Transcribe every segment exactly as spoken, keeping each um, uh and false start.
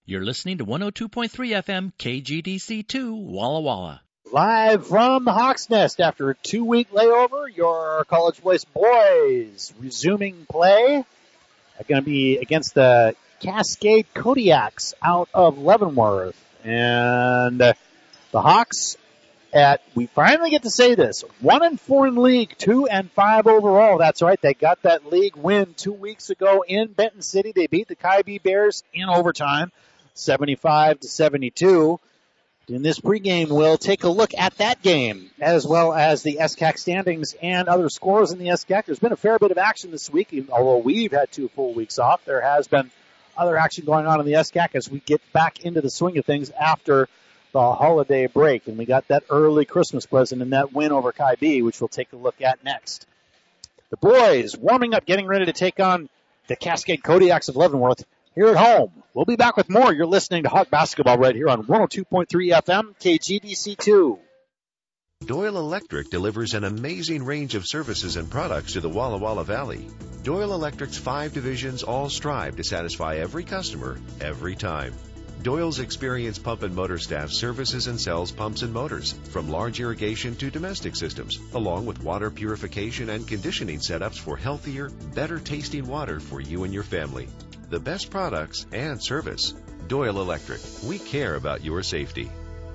You're listening to one oh two point three F M K G D C two Walla Walla. Live from the Hawks Nest after a two-week layover, your College Place boys resuming play are going to be against the Cascade Kodiaks out of Leavenworth. And the Hawks at, we finally get to say this, one and four in league, two and five overall. That's right, they got that league win two weeks ago in Benton City. They beat the Kaibi Bears in overtime, seventy-five to seventy-two. In this pregame, we'll take a look at that game, as well as the S C A C standings and other scores in the S C A C. There's been a fair bit of action this week, although we've had two full weeks off. There has been other action going on in the S C A C as we get back into the swing of things after the holiday break. And we got that early Christmas present in that win over Kaibi, which we'll take a look at next. The boys warming up, getting ready to take on the Cascade Kodiaks of Leavenworth here at home. We'll be back with more. You're listening to Hawk Basketball right here on one oh two point three F M, K G D C two. Doyle Electric delivers an amazing range of services and products to the Walla Walla Valley. Doyle Electric's five divisions all strive to satisfy every customer, every time. Doyle's experienced pump and motor staff services and sells pumps and motors, from large irrigation to domestic systems, along with water purification and conditioning setups for healthier, better tasting water for you and your family. The best products and service. Doyle Electric. We care about your safety.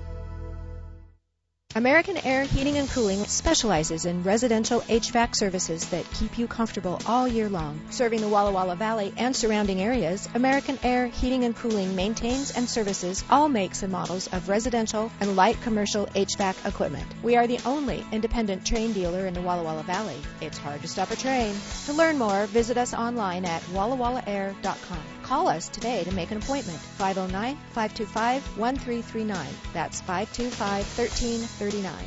American Air Heating and Cooling specializes in residential H V A C services that keep you comfortable all year long. Serving the Walla Walla Valley and surrounding areas, American Air Heating and Cooling maintains and services all makes and models of residential and light commercial H V A C equipment. We are the only independent train dealer in the Walla Walla Valley. It's hard to stop a train. To learn more, visit us online at walla walla air dot com. Call us today to make an appointment. five oh nine, five two five, one three three nine. That's five two five, one three three nine.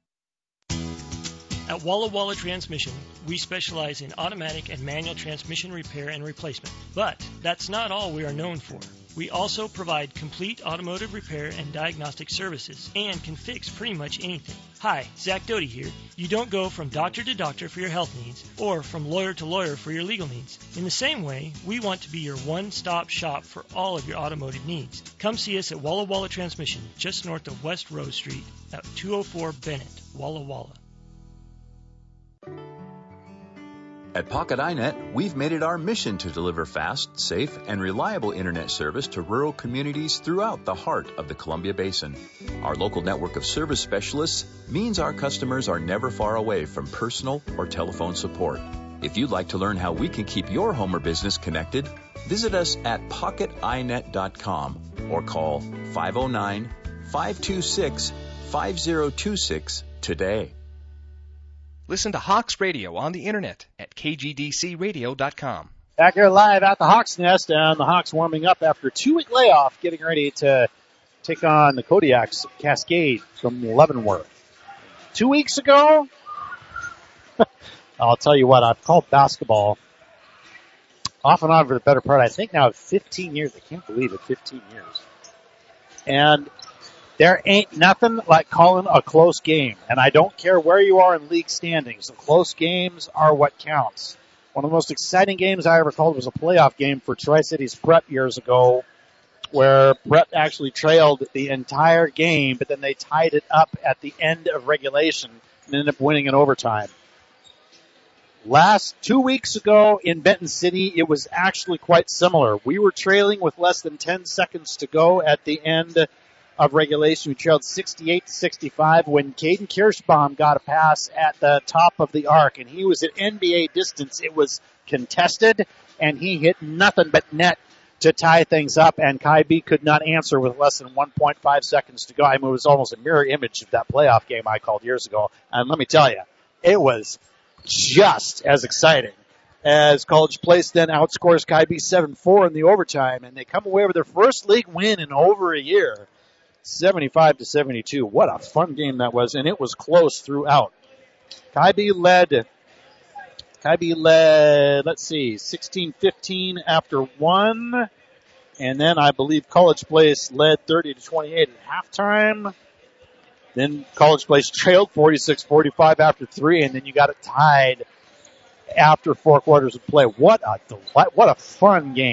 At Walla Walla Transmission, we specialize in automatic and manual transmission repair and replacement. But that's not all we are known for. We also provide complete automotive repair and diagnostic services and can fix pretty much anything. Hi, Zach Doty here. You don't go from doctor to doctor for your health needs or from lawyer to lawyer for your legal needs. In the same way, we want to be your one-stop shop for all of your automotive needs. Come see us at Walla Walla Transmission, just north of West Rose Street at two oh four Bennett, Walla Walla. At Pocket iNet, we've made it our mission to deliver fast, safe, and reliable internet service to rural communities throughout the heart of the Columbia Basin. Our local network of service specialists means our customers are never far away from personal or telephone support. If you'd like to learn how we can keep your home or business connected, visit us at pocket i net dot com or call five oh nine, five two six, five oh two six today. Listen to Hawks Radio on the internet at k g d c radio dot com. Back here live at the Hawks Nest, and the Hawks warming up after a two-week layoff, getting ready to take on the Kodiaks Cascade from Leavenworth. Two weeks ago, I'll tell you what, I've called basketball off and on for the better part, I think now of fifteen years. I can't believe it, fifteen years. And there ain't nothing like calling a close game. And I don't care where you are in league standings. The close games are what counts. One of the most exciting games I ever called was a playoff game for Tri-Cities Prep years ago, where Prep actually trailed the entire game, but then they tied it up at the end of regulation and ended up winning in overtime. Last two weeks ago in Benton City, it was actually quite similar. We were trailing with less than ten seconds to go at the end of regulation. We trailed sixty-eight to sixty-five when Caden Kirschbaum got a pass at the top of the arc, and he was at N B A distance. It was contested, and he hit nothing but net to tie things up, and Kaibi could not answer with less than one point five seconds to go. I mean, it was almost a mirror image of that playoff game I called years ago, and let me tell you, it was just as exciting as College Place then outscores Kaibi seven four in the overtime, and they come away with their first league win in over a year. seventy-five to seventy-two. What a fun game that was, and it was close throughout. Kaibi led, Kaibi led, let's see, sixteen fifteen after one, and then I believe College Place led thirty to twenty-eight at halftime. Then College Place trailed forty-six forty-five after three, and then you got it tied after four quarters of play. What a delight, what a fun game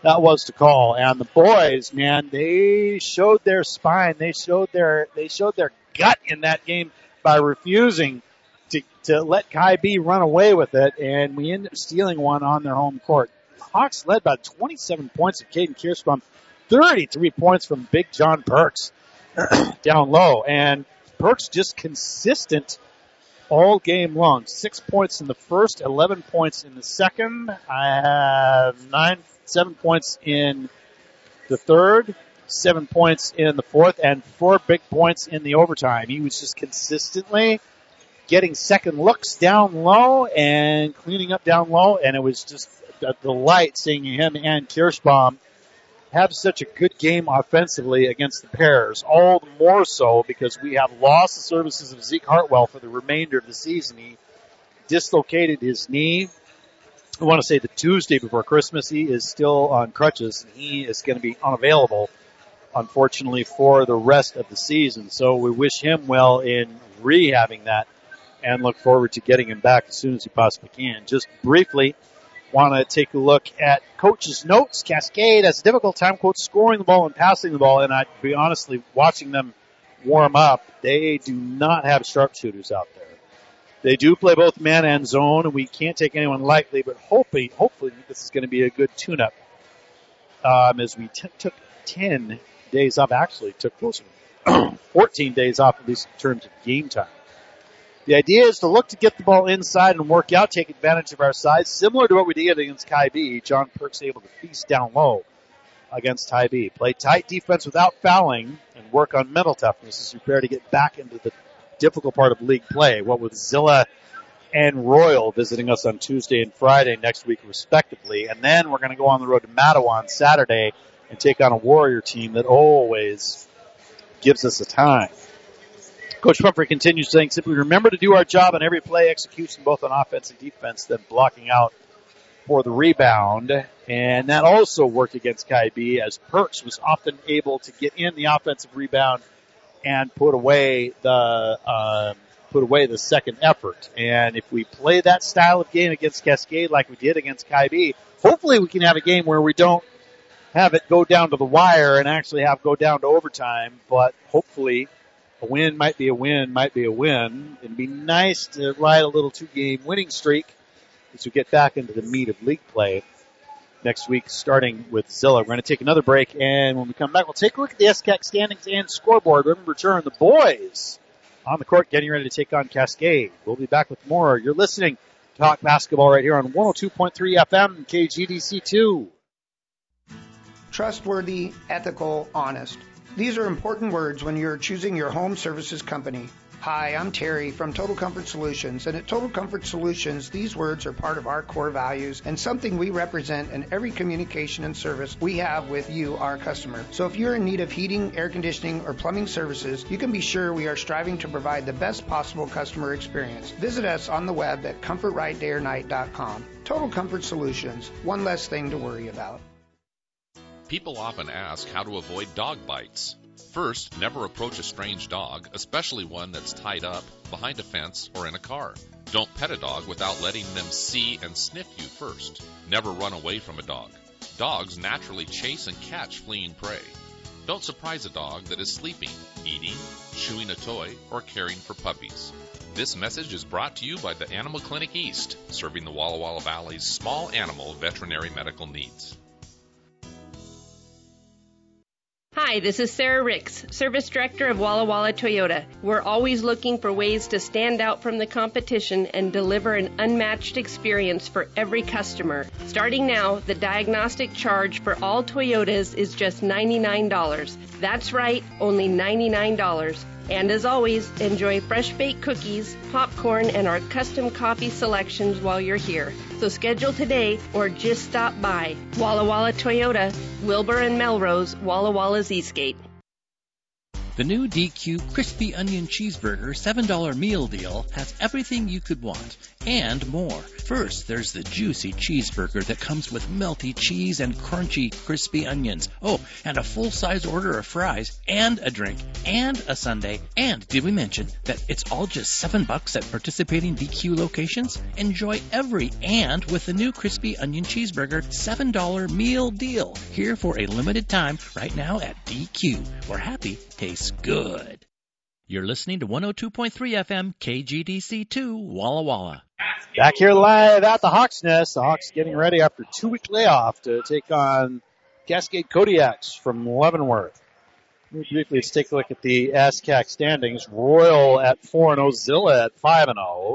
that was to call. And the boys, man, they showed their spine. They showed their they showed their gut in that game by refusing to to let Kai B run away with it, and we ended up stealing one on their home court. Hawks led by twenty-seven points of Caden Kirschbaum, thirty-three points from Big John Perks down low, and Perks just consistent all game long. Six points in the first, eleven points in the second. I have nine, seven points in the third, seven points in the fourth, and four big points in the overtime. He was just consistently getting second looks down low and cleaning up down low, and it was just a delight seeing him and Kirschbaum have such a good game offensively against the Bears, all the more so because we have lost the services of Zeke Hartwell for the remainder of the season. He dislocated his knee. I want to say the Tuesday before Christmas. He is still on crutches, and he is going to be unavailable, unfortunately, for the rest of the season. So we wish him well in rehabbing that and look forward to getting him back as soon as he possibly can. Just briefly, want to take a look at coaches' notes. Cascade has a difficult time, quote, scoring the ball and passing the ball, and I'd be honestly, watching them warm up, they do not have sharpshooters out there. They do play both man and zone, and we can't take anyone lightly, but hopefully, hopefully this is going to be a good tune-up um, as we t- took ten days off, actually took closer to fourteen days off, at least in terms of game time. The idea is to look to get the ball inside and work out, take advantage of our size, similar to what we did against Kai B. John Perks able to feast down low against Kai B. Play tight defense without fouling and work on mental toughness as we prepare to get back into the difficult part of league play. What with Zilla and Royal visiting us on Tuesday and Friday next week, respectively. And then we're going to go on the road to Mattawa on Saturday and take on a Warrior team that always gives us a time. Coach Pumphrey continues saying, simply remember to do our job on every play execution, both on offense and defense, then blocking out for the rebound. And that also worked against Kai B, as Perks was often able to get in the offensive rebound and put away the uh, put away the second effort. And if we play that style of game against Cascade like we did against Kai B, hopefully we can have a game where we don't have it go down to the wire and actually have go down to overtime, but hopefully a win might be a win, might be a win. It'd be nice to ride a little two-game winning streak as we get back into the meat of league play next week, starting with Zilla. We're going to take another break, and when we come back, we'll take a look at the S C A C standings and scoreboard. Remember, return the boys on the court getting ready to take on Cascade. We'll be back with more. You're listening to Talk Basketball right here on one oh two point three F M, K G D C two. Trustworthy, ethical, honest. These are important words when you're choosing your home services company. Hi, I'm Terry from Total Comfort Solutions, and at Total Comfort Solutions, these words are part of our core values and something we represent in every communication and service we have with you, our customer. So if you're in need of heating, air conditioning, or plumbing services, you can be sure we are striving to provide the best possible customer experience. Visit us on the web at comfort right day or night dot com. Total Comfort Solutions, one less thing to worry about. People often ask how to avoid dog bites. First, never approach a strange dog, especially one that's tied up, behind a fence, or in a car. Don't pet a dog without letting them see and sniff you first. Never run away from a dog. Dogs naturally chase and catch fleeing prey. Don't surprise a dog that is sleeping, eating, chewing a toy, or caring for puppies. This message is brought to you by the Animal Clinic East, serving the Walla Walla Valley's small animal veterinary medical needs. Hi, this is Sarah Ricks, Service Director of Walla Walla Toyota. We're always looking for ways to stand out from the competition and deliver an unmatched experience for every customer. Starting now, the diagnostic charge for all Toyotas is just ninety-nine dollars. That's right, only ninety-nine dollars. And as always, enjoy fresh baked cookies, popcorn, and our custom coffee selections while you're here. So schedule today or just stop by. Walla Walla Toyota, Wilbur and Melrose, Walla Walla's Eastgate. The new D Q Crispy Onion Cheeseburger seven dollar meal deal has everything you could want and more. First, there's the juicy cheeseburger that comes with melty cheese and crunchy crispy onions. Oh, and a full-size order of fries and a drink and a sundae. And did we mention that it's all just seven bucks at participating D Q locations? Enjoy every and with the new Crispy Onion Cheeseburger seven dollar meal deal. Here for a limited time right now at D Q, where happy tastes good. You're listening to one oh two point three F M K G D C two Walla Walla. Back here live at the Hawks Nest. The Hawks getting ready after a two-week layoff to take on Cascade Kodiaks from Leavenworth. Briefly, let's take a look at the A S C A C standings. Royal at four and oh, Zilla at five and oh.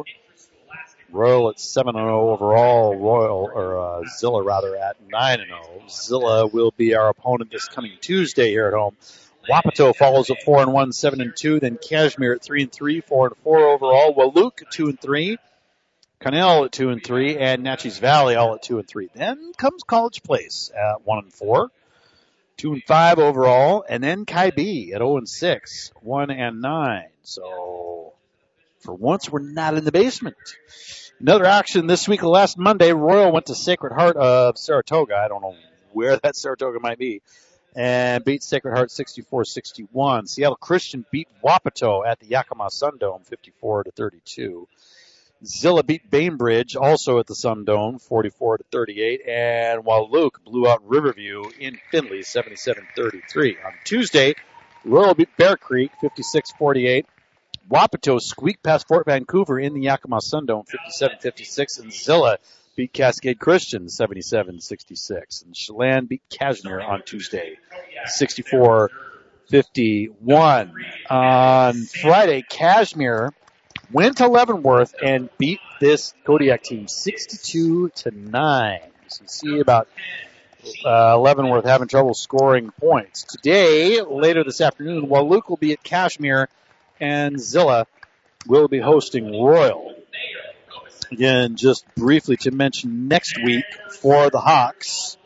Royal at seven and oh overall. Royal, or uh, Zilla rather, at nine and oh. Zilla will be our opponent this coming Tuesday here at home. Wapato follows at four and one, seven and two. Then Kashmir at three and three, four and four overall. Walook at two and three. Connell at two and three, and Natchez Valley all at two and three. Then comes College Place at one and four, two and five overall, and then Kaibi at zero and six, one and nine. So for once, we're not in the basement. Another action this week. Last Monday, Royal went to Sacred Heart of Saratoga. I don't know where that Saratoga might be, and beat Sacred Heart sixty-four sixty-one. Seattle Christian beat Wapato at the Yakima Sundome fifty-four to thirty-two. Zilla beat Bainbridge, also at the Sundome, forty-four to thirty-eight, and while Luke blew out Riverview in Findlay, seventy-seven thirty-three. On Tuesday, Royal beat Bear Creek, fifty-six forty-eight. Wapato squeaked past Fort Vancouver in the Yakima Sundome, fifty-seven fifty-six, and Zilla beat Cascade Christian, seventy-seven sixty-six. And Chelan beat Kashmir on Tuesday, sixty-four fifty-one. On Friday, Kashmir went to Leavenworth and beat this Kodiak team sixty-two to nine. So you see about uh, Leavenworth having trouble scoring points. Today, later this afternoon, while Luke will be at Kashmir and Zilla will be hosting Royal. Again, just briefly to mention next week for the Hawks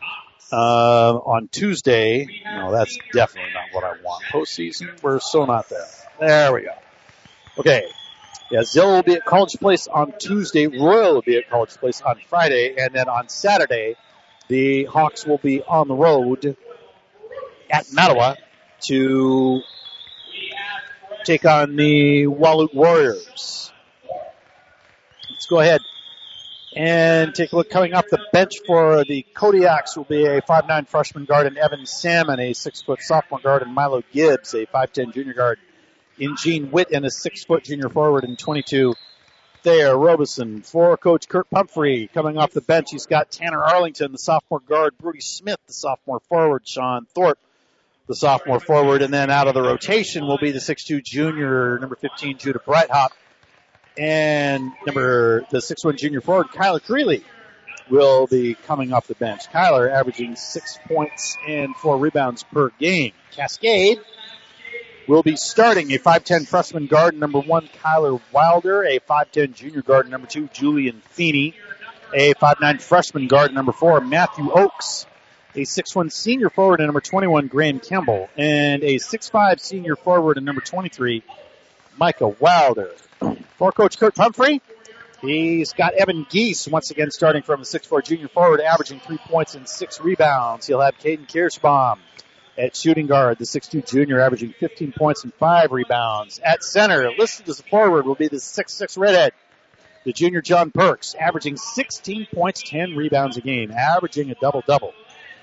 uh, on Tuesday. No, that's definitely not what I want. Postseason, we're so not there. There we go. Okay. Yeah, Zilla will be at College Place on Tuesday. Royal will be at College Place on Friday. And then on Saturday, the Hawks will be on the road at Mattawa to take on the Waloot Warriors. Let's go ahead and take a look. Coming off the bench for the Kodiaks will be a five nine freshman guard in Evan Salmon, a six foot sophomore guard in Milo Gibbs, a five ten junior guard in Gene Witt, and a six foot junior forward in twenty-two Thayer Robeson. For Coach Kurt Pumphrey, coming off the bench, he's got Tanner Arlington, the sophomore guard, Brody Smith, the sophomore forward, Sean Thorpe, the sophomore forward, and then out of the rotation will be the six two junior, number fifteen, Judah Breithaupt, and number the six one junior forward, Kyler Creeley, will be coming off the bench. Kyler averaging six points and four rebounds per game. Cascade will be starting a five ten freshman guard, number one, Kyler Wilder, a five ten junior guard, number two, Julian Feeney, a five nine freshman guard, number four, Matthew Oakes, a six one senior forward, and number twenty-one, Graham Campbell, and a six five senior forward, and number twenty-three, Micah Wilder. For Coach Kurt Pumphrey, he's got Evan Geese once again starting from the six four junior forward, averaging three points and six rebounds. He'll have Caden Kirschbaum at shooting guard, the six two junior, averaging fifteen points and five rebounds. At center, listed as a forward, will be the six six redhead, the junior John Perks, averaging sixteen points, ten rebounds a game, averaging a double-double.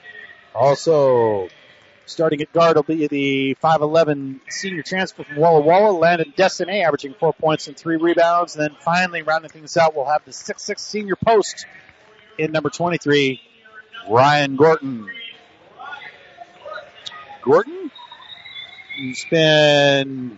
Also, starting at guard will be the five eleven senior transfer from Walla Walla, Landon Destiny, averaging four points and three rebounds. And then finally, rounding things out, we'll have the six six senior post in number twenty-three, Ryan Gorton. Gorton, he's been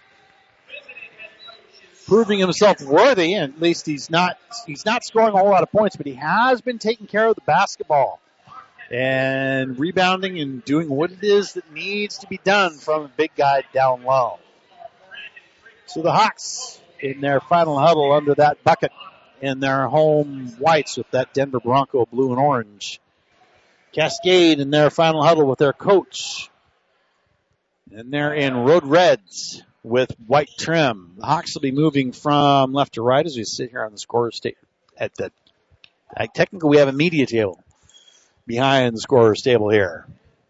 proving himself worthy, and at least he's not he's not scoring a whole lot of points, but he has been taking care of the basketball and rebounding and doing what it is that needs to be done from a big guy down low. So the Hawks in their final huddle under that bucket in their home whites with that Denver Bronco blue and orange. Cascade in their final huddle with their coach And they're in road reds with white trim. The Hawks will be moving from left to right as we sit here on the scorer's table. At the, uh, technically, we have a media table behind the scorer's table here.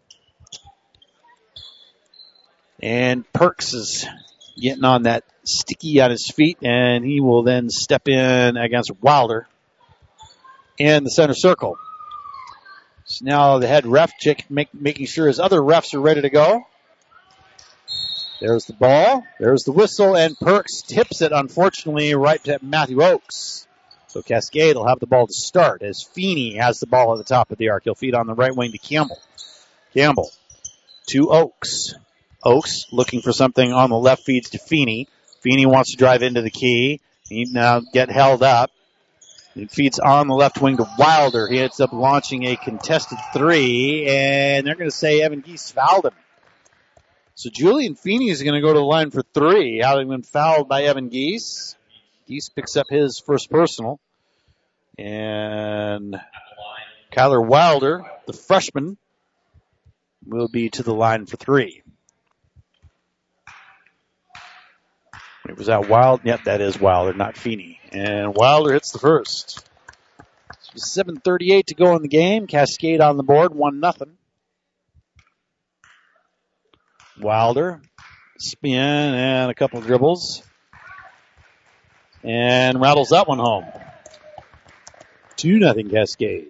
And Perks is getting on that sticky on his feet, and he will then step in against Wilder in the center circle. So now the head ref check, make, making sure his other refs are ready to go. There's the ball. There's the whistle, and Perks tips it, unfortunately, right to Matthew Oakes. So Cascade will have the ball to start as Feeney has the ball at the top of the arc. He'll feed on the right wing to Campbell. Campbell to Oakes. Oakes looking for something on the left, feeds to Feeney. Feeney wants to drive into the key. He now get held up. He feeds on the left wing to Wilder. He ends up launching a contested three, and they're going to say Evan Geese fouled him. So Julian Feeney is going to go to the line for three, having been fouled by Evan Geese. Geese picks up his first personal. And Kyler Wilder, the freshman, will be to the line for three. It was that Wilder? Yep, that is Wilder, not Feeney. And Wilder hits the first. seven thirty-eight to go in the game. Cascade on the board, one nothing. Wilder, spin and a couple of dribbles. And rattles that one home. two nothing Cascade.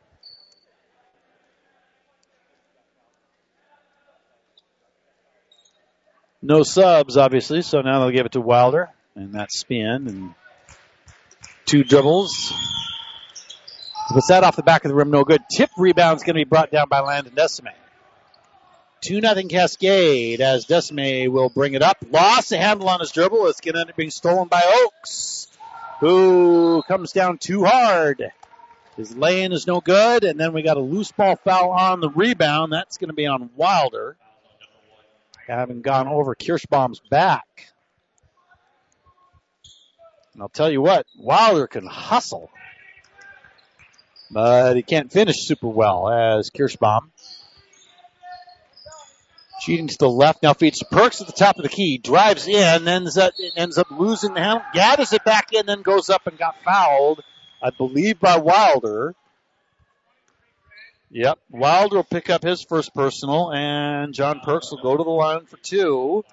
No subs, obviously, so now they'll give it to Wilder. And that spin and two dribbles. Puts that off the back of the rim, no good. Tip rebound's going to be brought down by Landon Decime. two nothing Cascade as Decime will bring it up. Lost the handle on his dribble. It's going to end up being stolen by Oakes, who comes down too hard. His lay-in is no good, and then we got a loose ball foul on the rebound. That's going to be on Wilder, having gone over Kirschbaum's back. And I'll tell you what, Wilder can hustle, but he can't finish super well as Kirschbaum. Cheating to the left, now feeds to Perks at the top of the key, drives in, ends up, ends up losing the handle, gathers it back in, then goes up and got fouled, I believe by Wilder. Yep, Wilder will pick up his first personal, and John Perks will go to the line for two.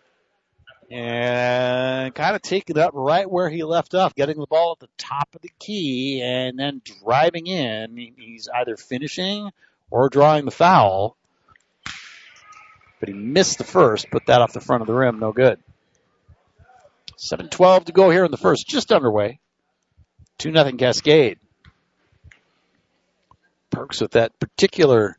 And kind of take it up right where he left off, getting the ball at the top of the key and then driving in. He's either finishing or drawing the foul. But he missed the first, put that off the front of the rim, no good. seven twelve to go here in the first, just underway. two nothing Cascade. Perks with that particular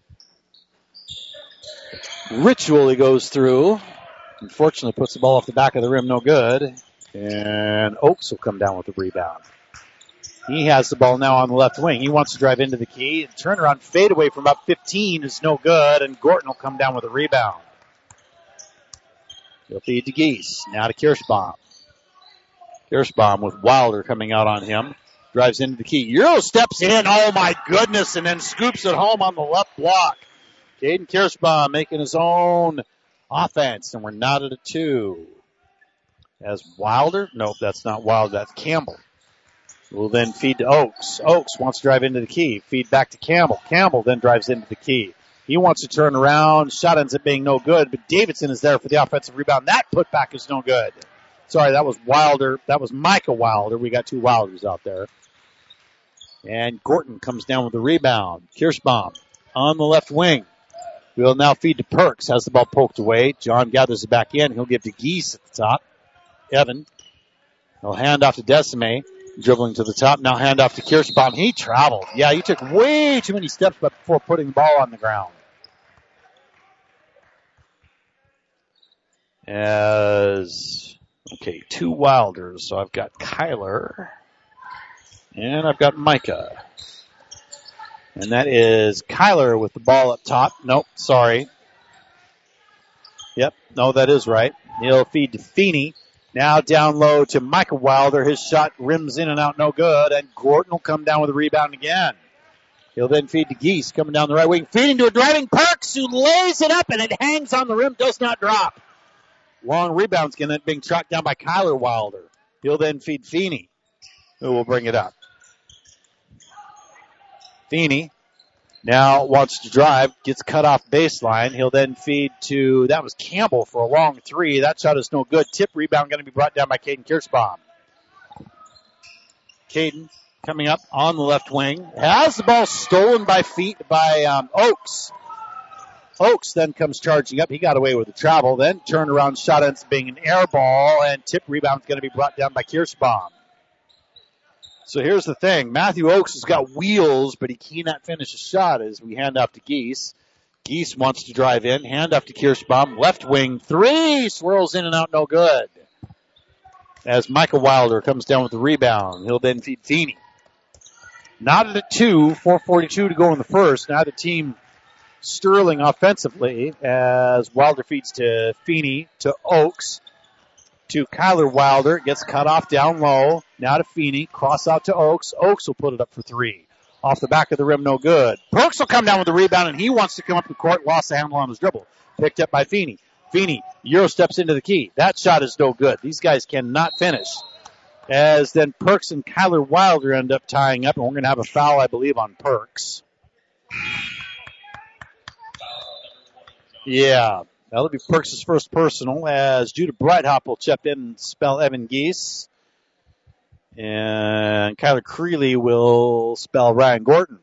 ritual he goes through. Unfortunately, puts the ball off the back of the rim, no good. And Oakes will come down with the rebound. He has the ball now on the left wing. He wants to drive into the key. Turnaround fadeaway from about fifteen is no good, and Gorton will come down with a rebound. He'll feed to Geese. Now to Kirschbaum. Kirschbaum with Wilder coming out on him. Drives into the key. Euro steps in. Oh, my goodness, and then scoops it home on the left block. Caden Kirschbaum making his own offense, and we're not at a two. As Wilder, nope, that's not Wilder, that's Campbell. Will then feed to Oakes. Oakes wants to drive into the key. Feed back to Campbell. Campbell then drives into the key. He wants to turn around. Shot ends up being no good, but Davidson is there for the offensive rebound. That putback is no good. Sorry, that was Wilder. That was Micah Wilder. We got two Wilders out there. And Gorton comes down with the rebound. Kirschbaum on the left wing. Will now feed to Perks. Has the ball poked away. John gathers it back in. He'll give to Geese at the top. Evan. He'll hand off to Decime. Dribbling to the top. Now hand off to Kirschbaum. He traveled. Yeah, he took way too many steps before putting the ball on the ground. As, okay, two Wilders. So I've got Kyler. And I've got Micah. And that is Kyler with the ball up top. Nope, sorry. Yep, no, that is right. He'll feed to Feeney. Now down low to Micah Wilder. His shot rims in and out, no good. And Gorton will come down with a rebound again. He'll then feed to Geese, coming down the right wing. Feeding to a driving Perks. Perks, who lays it up, and it hangs on the rim, does not drop. Long rebound's going to being tracked down by Kyler Wilder. He'll then feed Feeney, who will bring it up. Feeney now wants to drive, gets cut off baseline. He'll then feed to, that was Campbell for a long three. That shot is no good. Tip rebound going to be brought down by Caden Kirschbaum. Caden coming up on the left wing. Has the ball stolen by feet by um, Oakes. Oakes then comes charging up. He got away with the travel. Then turned around shot ends up being an air ball, and tip rebound is going to be brought down by Kirschbaum. So here's the thing. Matthew Oakes has got wheels, but he cannot finish a shot as we hand off to Geese. Geese wants to drive in. Hand off to Kirschbaum. Left wing three. Swirls in and out. No good. As Michael Wilder comes down with the rebound. He'll then feed Feeney. Knotted at two. four forty-two to go in the first. Now the team Sterling offensively as Wilder feeds to Feeney, to Oakes, to Kyler Wilder. Gets cut off down low. Now to Feeney. Cross out to Oakes. Oakes will put it up for three. Off the back of the rim, no good. Perks will come down with the rebound, and he wants to come up the court. Lost the handle on his dribble. Picked up by Feeney. Feeney, Euro steps into the key. That shot is no good. These guys cannot finish. As then Perks and Kyler Wilder end up tying up, and we're going to have a foul, I believe, on Perks. Yeah, that'll be Perks' first personal, as Judah Breithaupt will chip in and spell Evan Geese. And Kyler Creeley will spell Ryan Gordon.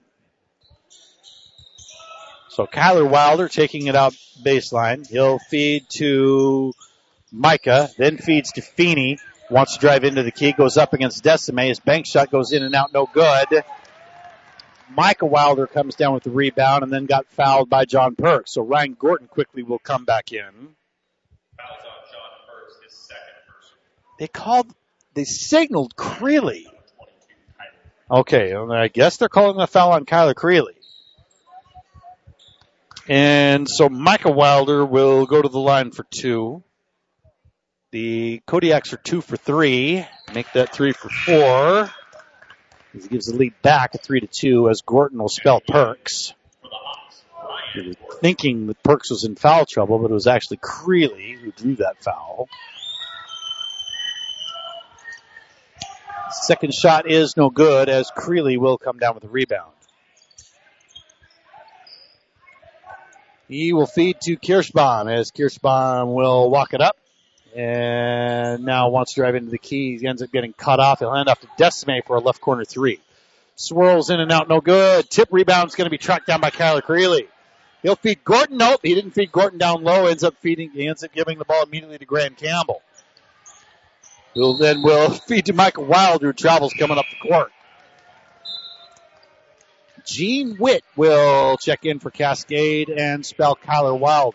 So Kyler Wilder taking it out baseline. He'll feed to Micah, then feeds to Feeney. Wants to drive into the key, goes up against Decime. His bank shot goes in and out, no good. Micah Wilder comes down with the rebound and then got fouled by John Perks. So Ryan Gordon quickly will come back in. Fouls on John Perks, his second personal. They called, they signaled Creeley. Okay, well, I guess they're calling a foul on Kyler Creeley. And so Micah Wilder will go to the line for two. The Kodiaks are two for three. Make that three for four. He gives the lead back at three to two as Gordon will spell Perks. They were thinking that Perks was in foul trouble, but it was actually Creeley who drew that foul. Second shot is no good as Creeley will come down with a rebound. He will feed to Kirschbaum as Kirschbaum will walk it up. And now wants to drive into the key. He ends up getting cut off. He'll hand off to Decime for a left corner three. Swirls in and out, no good. Tip rebound's going to be tracked down by Kyler Creeley. He'll feed Gordon. Nope, he didn't feed Gordon down low. Ends up feeding. He ends up giving the ball immediately to Graham Campbell. He'll then will feed to Michael Wilder, who travels coming up the court. Gene Witt will check in for Cascade and spell Kyler Wilder.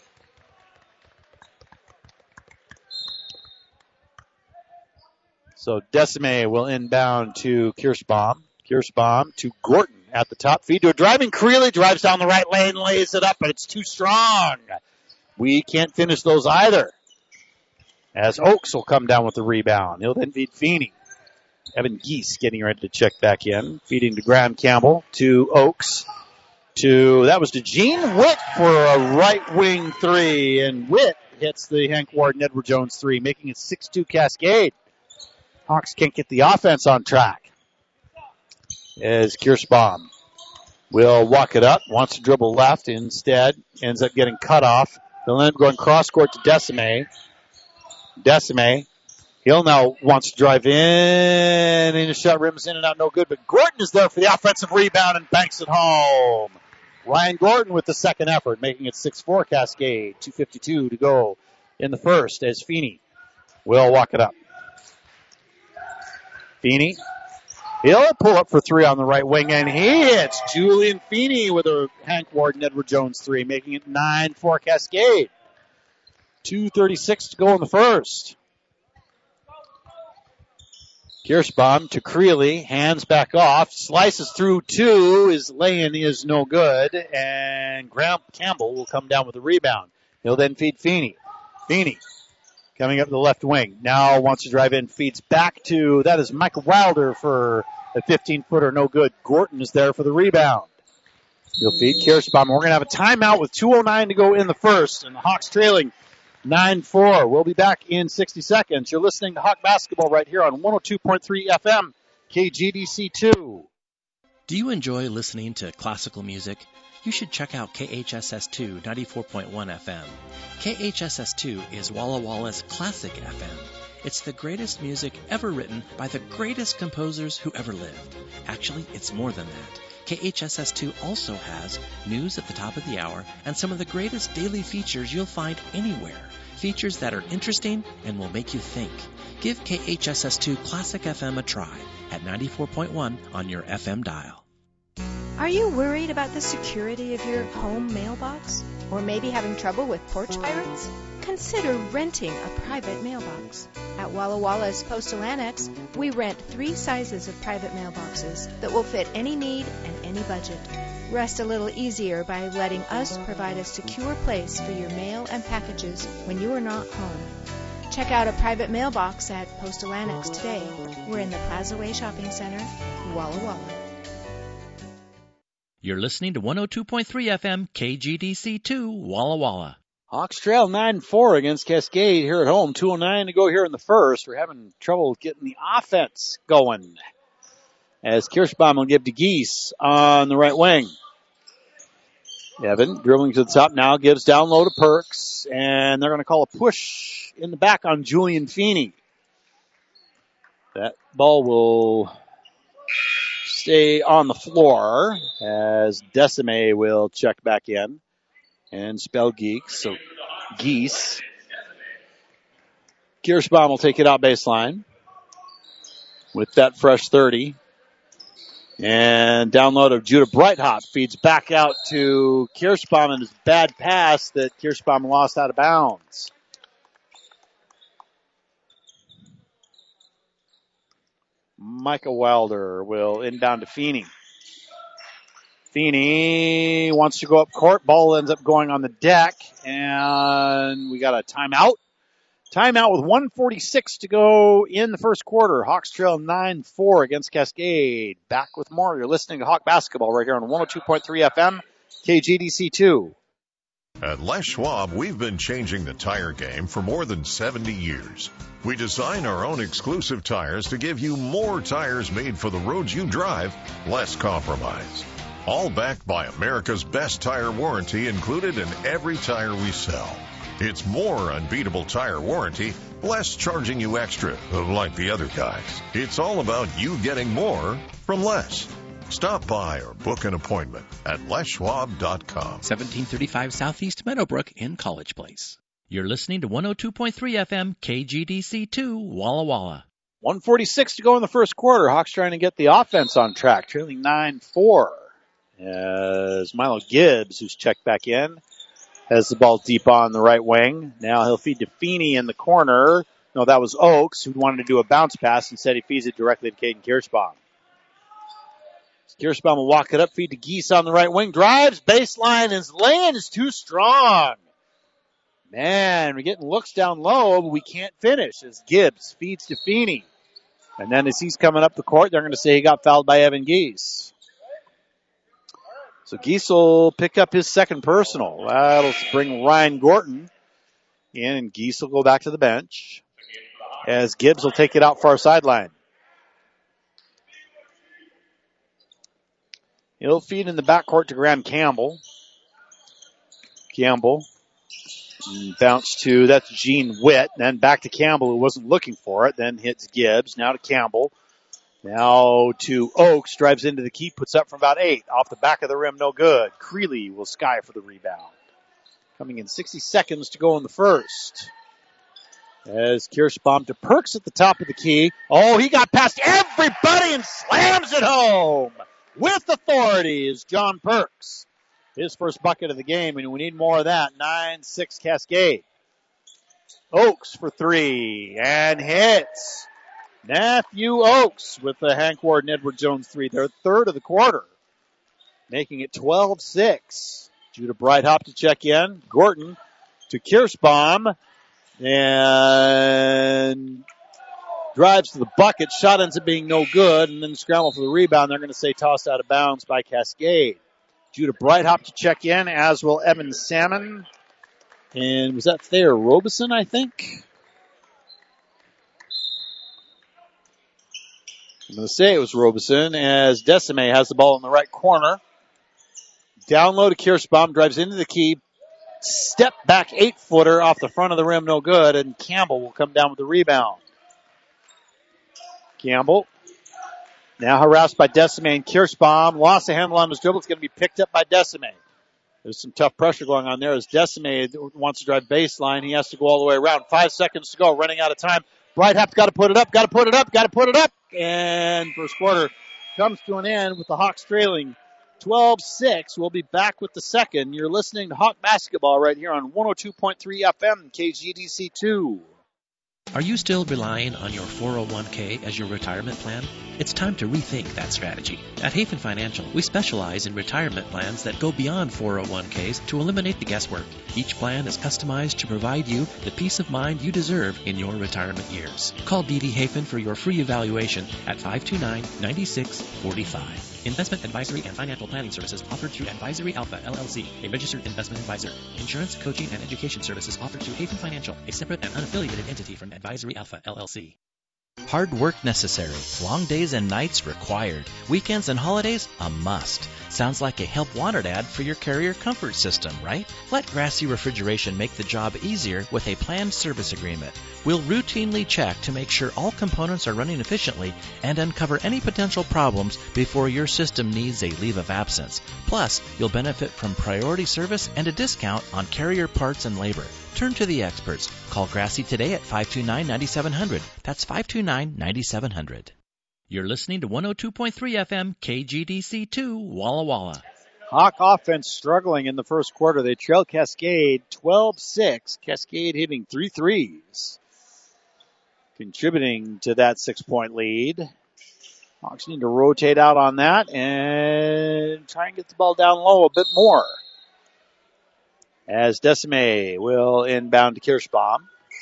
So Decime will inbound to Kirschbaum. Kirschbaum to Gordon at the top. Feed to a driving Creeley. Drives down the right lane, lays it up, but it's too strong. We can't finish those either. As Oakes will come down with the rebound. He'll then feed Feeney. Evan Geese getting ready to check back in. Feeding to Graham Campbell. To Oakes. To, that was to Gene Witt for a right wing three. And Witt hits the Hank Ward and Edward Jones three, making it six two Cascade. Hawks can't get the offense on track. As Kirschbaum will walk it up, wants to dribble left, instead ends up getting cut off. They'll end up going cross court to Decime. Decime, he'll now wants to drive in, and his shot rims in and out, no good, but Gordon is there for the offensive rebound and banks it home. Ryan Gordon with the second effort, making it six four Cascade. two fifty-two to go in the first as Feeney will walk it up. Feeney, he'll pull up for three on the right wing, and he hits Julian Feeney with a Hank Ward and Edward Jones three, making it nine four Cascade. two thirty-six to go in the first. Kirschbaum to Creeley, hands back off, slices through two, his lay-in is no good, and Graham Campbell will come down with the rebound. He'll then feed Feeney. Feeney coming up the left wing. Now wants to drive in, feeds back to, that is Michael Wilder for a fifteen-footer, no good. Gordon is there for the rebound. He'll feed Kirschbaum. We're going to have a timeout with two oh nine to go in the first, and the Hawks trailing nine four. We'll be back in sixty seconds. You're listening to Hawk Basketball right here on one oh two point three F M, K G D C two. Do you enjoy listening to classical music? You should check out K H S S two ninety-four point one F M. K H S S two is Walla Walla's classic F M. It's the greatest music ever written by the greatest composers who ever lived. Actually, it's more than that. K H S S two also has news at the top of the hour and some of the greatest daily features you'll find anywhere. Features that are interesting and will make you think. Give K H S S two Classic F M a try at ninety-four point one on your F M dial. Are you worried about the security of your home mailbox? Or maybe having trouble with porch pirates? Consider renting a private mailbox. At Walla Walla's Postal Annex, we rent three sizes of private mailboxes that will fit any need and any budget. Rest a little easier by letting us provide a secure place for your mail and packages when you are not home. Check out a private mailbox at Postal Annex today. We're in the Plaza Way Shopping Center, Walla Walla. You're listening to one oh two point three F M, K G D C two, Walla Walla. Hawks trail nine four against Cascade here at home. two oh nine to go here in the first. We're having trouble getting the offense going, as Kirschbaum will give to Geese on the right wing. Evan dribbling to the top now, gives down low to Perks, and they're going to call a push in the back on Julian Feeney. That ball will stay on the floor as Decime will check back in and spell Geeks. So Geese. Kirschbaum will take it out baseline with that fresh thirty. And download of Judah Breithaupt feeds back out to Kirschbaum and his bad pass that Kirschbaum lost out of bounds. Micah Wilder will inbound to Feeney. Feeney wants to go up court. Ball ends up going on the deck. And we got a timeout. Timeout with one forty-six to go in the first quarter. Hawks trail nine four against Cascade. Back with more. You're listening to Hawk Basketball right here on one oh two point three F M, K G D C two. At Les Schwab, we've been changing the tire game for more than seventy years. We design our own exclusive tires to give you more tires made for the roads you drive, less compromise. All backed by America's best tire warranty included in every tire we sell. It's more unbeatable tire warranty, less charging you extra, like the other guys. It's all about you getting more from less. Stop by or book an appointment at les schwab dot com. seventeen thirty-five Southeast Meadowbrook in College Place. You're listening to one oh two point three F M, K G D C two, Walla Walla. one forty-six to go in the first quarter. Hawks trying to get the offense on track, trailing nine four. As Milo Gibbs, who's checked back in, has the ball deep on the right wing. Now he'll feed to Feeney in the corner. No, that was Oakes, who wanted to do a bounce pass. Instead, he feeds it directly to Caden Kirschbaum. Kirschbaum will walk it up, feed to Geese on the right wing. Drives, baseline, his lane is too strong. Man, we're getting looks down low, but we can't finish as Gibbs feeds to Feeney. And then as he's coming up the court, they're going to say he got fouled by Evan Geese. So Geese will pick up his second personal. That'll bring Ryan Gorton in, and Geese will go back to the bench as Gibbs will take it out far sideline. He'll feed in the backcourt to Graham Campbell. Campbell bounce to, that's Gene Witt. Then back to Campbell, who wasn't looking for it. Then hits Gibbs. Now to Campbell. Now to Oakes. Drives into the key. Puts up from about eight. Off the back of the rim, no good. Creeley will sky for the rebound. Coming in sixty seconds to go in the first. As Kirschbaum to Perks at the top of the key. Oh, he got past everybody and slams it home. With authority is John Perks. His first bucket of the game, and we need more of that. nine six Cascade. Oakes for three, and hits. Matthew Oakes with the Hank Ward and Edward Jones three. Their third of the quarter, making it twelve six. Judah Breithaupt to check in. Gorton to Kirschbaum, and drives to the bucket. Shot ends up being no good, and then scramble for the rebound. They're going to say tossed out of bounds by Cascade. Judah Breithaupt to check in, as will Evan Salmon. And was that Thayer Robeson, I think? I'm going to say it was Robeson, as Decime has the ball in the right corner. Down low to Kirschbaum, drives into the key. Step back eight-footer off the front of the rim, no good, and Campbell will come down with the rebound. Campbell, now harassed by Decime and Kirschbaum. Lost a handle on his dribble. It's going to be picked up by Decime. There's some tough pressure going on there as Decime wants to drive baseline. He has to go all the way around. Five seconds to go, running out of time. Breithaupt got to put it up, got to put it up, got to put it up. And first quarter comes to an end with the Hawks trailing twelve six. We'll be back with the second. You're listening to Hawk Basketball right here on one oh two point three F M, K G D C two. Are you still relying on your four oh one k as your retirement plan? It's time to rethink that strategy. At Hafen Financial, we specialize in retirement plans that go beyond four oh one k's to eliminate the guesswork. Each plan is customized to provide you the peace of mind you deserve in your retirement years. Call D D Hafen for your free evaluation at five two nine, nine six four five. Investment advisory and financial planning services offered through Advisory Alpha, L L C, a registered investment advisor. Insurance, coaching, and education services offered through Hafen Financial, a separate and unaffiliated entity from Advisory Alpha, L L C. Hard work necessary. Long days and nights required. Weekends and holidays, a must. Sounds like a help wanted ad for your Carrier Comfort System, right? Let Grassy Refrigeration make the job easier with a planned service agreement. We'll routinely check to make sure all components are running efficiently and uncover any potential problems before your system needs a leave of absence. Plus, you'll benefit from priority service and a discount on Carrier parts and labor. Turn to the experts. Call Grassy today at five two nine, nine seven zero zero. That's five two nine, nine seven zero zero. You're listening to one oh two point three F M, K G D C two, Walla Walla. Hawk offense struggling in the first quarter. They trail Cascade twelve six. Cascade hitting three threes, contributing to that six-point lead. Hawks need to rotate out on that and try and get the ball down low a bit more. As Decime will inbound to Kirschbaum.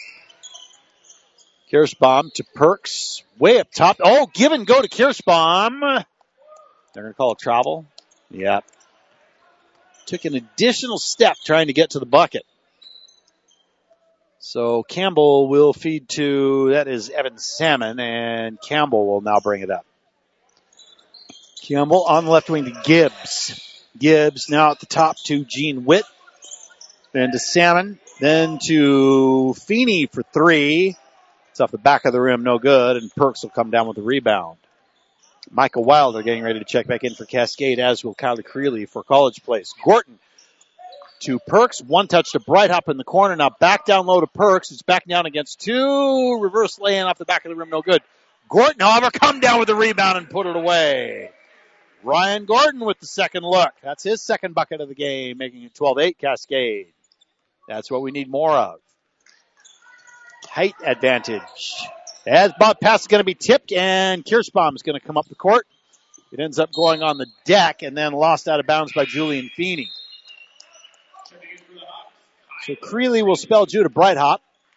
Kirschbaum to Perks. Way up top. Oh, give and go to Kirschbaum. They're going to call it travel. Yep. Took an additional step trying to get to the bucket. So Campbell will feed to, that is Evan Salmon, and Campbell will now bring it up. Campbell on the left wing to Gibbs. Gibbs now at the top to Gene Witt. Then to Salmon. Then to Feeney for three. It's off the back of the rim, no good, and Perks will come down with the rebound. Michael Wilder getting ready to check back in for Cascade, as will Kyler Creeley for College Place. Gorton to Perks. One touch to Breithaupt in the corner. Now back down low to Perks. It's back down against two. Reverse lay-in off the back of the rim, no good. Gorton, however, come down with the rebound and put it away. Ryan Gordon with the second look. That's his second bucket of the game, making it twelve eight Cascade. That's what we need more of. Height advantage. As ball pass is going to be tipped, and Kirschbaum is going to come up the court. It ends up going on the deck and then lost out of bounds by Julian Feeney. So Creeley will spell Judah Breithaupt.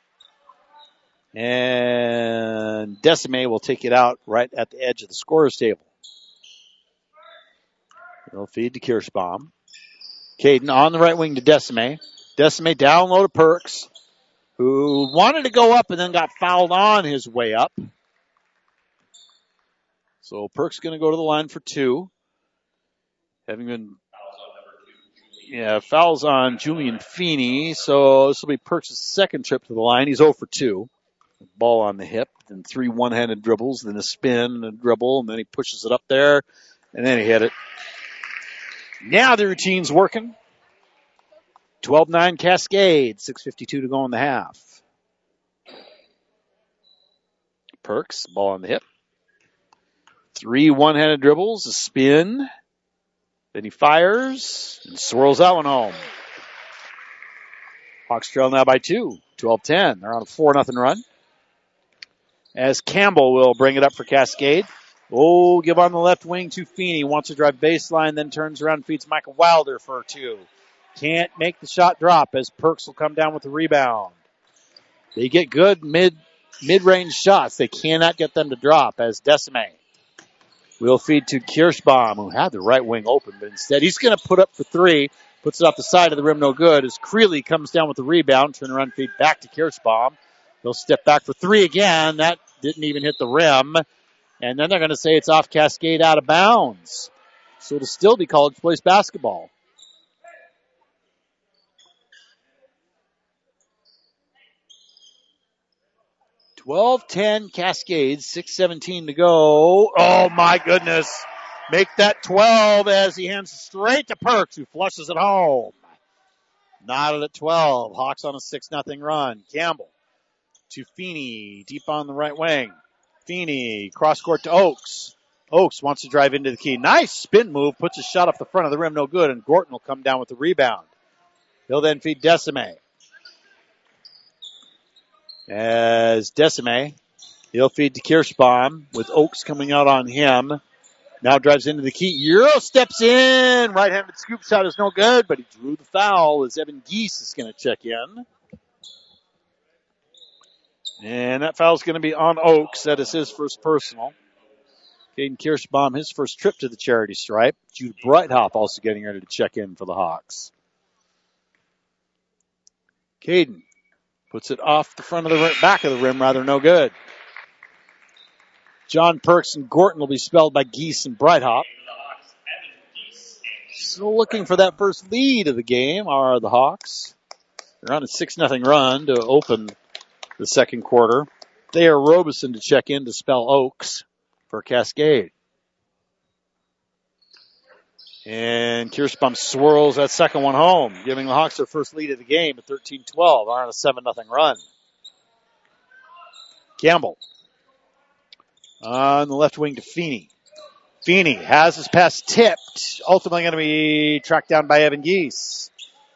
And Decime will take it out right at the edge of the scorer's table. They'll feed to Kirschbaum. Caden on the right wing to Decime. Decime down low to Perks, who wanted to go up and then got fouled on his way up. So Perks going to go to the line for two. Having been, yeah, fouls on Julian Feeney. So this will be Perks' second trip to the line. He's zero for two. Ball on the hip, then three one-handed dribbles, then a spin and a dribble, and then he pushes it up there, and then he hit it. Now the routine's working. twelve nine Cascade, six fifty-two to go in the half. Perks, ball on the hip. Three one-handed dribbles, a spin. Then he fires and swirls that one home. Hawks trail now by two, twelve ten. They're on a four nothing run. As Campbell will bring it up for Cascade. Oh, give on the left wing to Feeney. Wants to drive baseline, then turns around and feeds Michael Wilder for two. Can't make the shot drop as Perks will come down with the rebound. They get good mid, mid-range shots. They cannot get them to drop as Decime We'll feed to Kirschbaum, who had the right wing open, but instead he's going to put up for three. Puts it off the side of the rim, no good, as Creeley comes down with the rebound. Turn around feed back to Kirschbaum. They'll step back for three again. That didn't even hit the rim. And then they're going to say it's off Cascade, out of bounds. So it'll still be College Place basketball. twelve ten Cascade, six seventeen to go. Oh, my goodness. Make that twelve as he hands it straight to Perks, who flushes it home. Knotted at twelve. Hawks on a six nothing run. Campbell to Feeney, deep on the right wing. Feeney, cross court to Oakes. Oakes wants to drive into the key. Nice spin move, puts a shot off the front of the rim, no good, and Gorton will come down with the rebound. He'll then feed Decime. As Decime, he'll feed to Kirschbaum with Oakes coming out on him. Now drives into the key. Euro steps in. Right-handed scoop shot is no good, but he drew the foul as Evan Geese is going to check in. And that foul is going to be on Oakes. That is his first personal. Caden Kirschbaum, his first trip to the charity stripe. Jude Breithaupt also getting ready to check in for the Hawks. Caden puts it off the front of the rim, back of the rim, rather, no good. John Perks and Gorton will be spelled by Geese and Breithaupt. Still looking for that first lead of the game are the Hawks. They're on a six nothing run to open the second quarter. Thayer Robeson to check in to spell Oakes for Cascade. And Kirschbaum swirls that second one home, giving the Hawks their first lead of the game at thirteen twelve. On a seven nothing run. Campbell on the left wing to Feeney. Feeney has his pass tipped. Ultimately going to be tracked down by Evan Geese.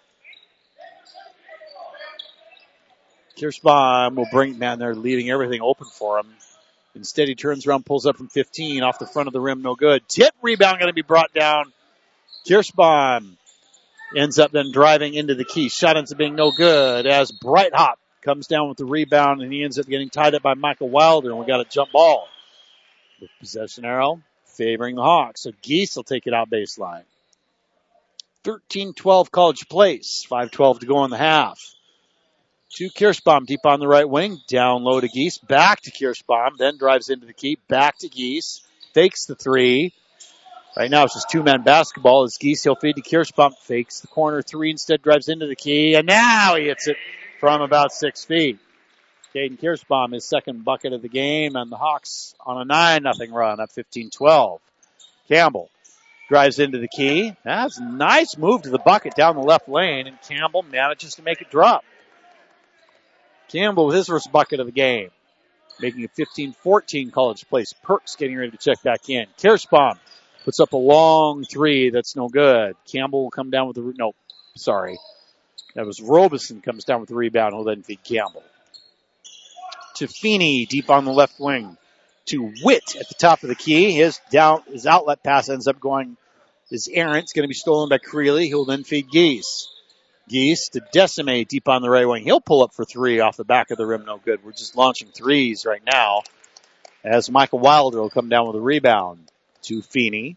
Kirschbaum will bring, man, they're leaving everything open for him. Instead, he turns around, pulls up from fifteen, off the front of the rim, no good. Tip rebound going to be brought down. Kirschbaum ends up then driving into the key. Shot ends up being no good as Breithaupt comes down with the rebound, and he ends up getting tied up by Michael Wilder, and we got a jump ball. With possession arrow favoring the Hawks. So Geese will take it out baseline. thirteen twelve College Place. five twelve to go in the half. To Kirschbaum deep on the right wing. Down low to Geese. Back to Kirschbaum. Then drives into the key. Back to Geese. Fakes the three. Right now it's just two-man basketball. As Geese, he'll feed to Kirschbaum. Fakes the corner three. Instead drives into the key. And now he hits it from about six feet. Caden Kirschbaum, his second bucket of the game, and the Hawks on a nine nothing run at fifteen twelve. Campbell drives into the key. That's a nice move to the bucket down the left lane, and Campbell manages to make it drop. Campbell with his first bucket of the game, making it fifteen fourteen College Place. Perks getting ready to check back in. Kirschbaum puts up a long three that's no good. Campbell will come down with the, no, sorry. That was Robeson comes down with the rebound. He'll then feed Campbell. To Feeney, deep on the left wing. To Witt at the top of the key. His down, his outlet pass ends up going, is errant. It's going to be stolen by Creeley. He'll then feed Geese. Geese to Decime, deep on the right wing. He'll pull up for three off the back of the rim. No good. We're just launching threes right now. As Michael Wilder will come down with a rebound. To Feeney.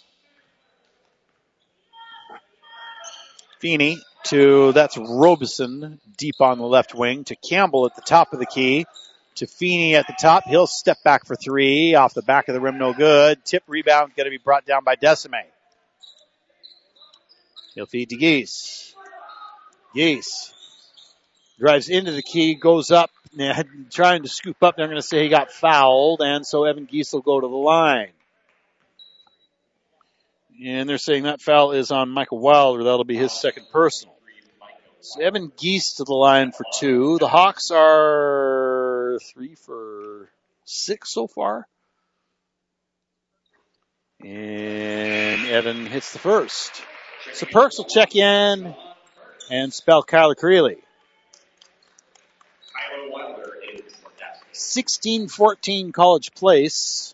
Feeney to, that's Robeson, deep on the left wing. To Campbell at the top of the key. To Feeney at the top. He'll step back for three. Off the back of the rim, no good. Tip rebound going to be brought down by Decime. He'll feed to Geese. Geese drives into the key, goes up, trying to scoop up. They're going to say he got fouled, and so Evan Geese will go to the line. And they're saying that foul is on Michael Wilder. That'll be his second personal. So Evan Geese to the line for two. The Hawks are three for six so far. And Evan hits the first. So Perks will check in and spell Kyler Creeley. sixteen fourteen College Place.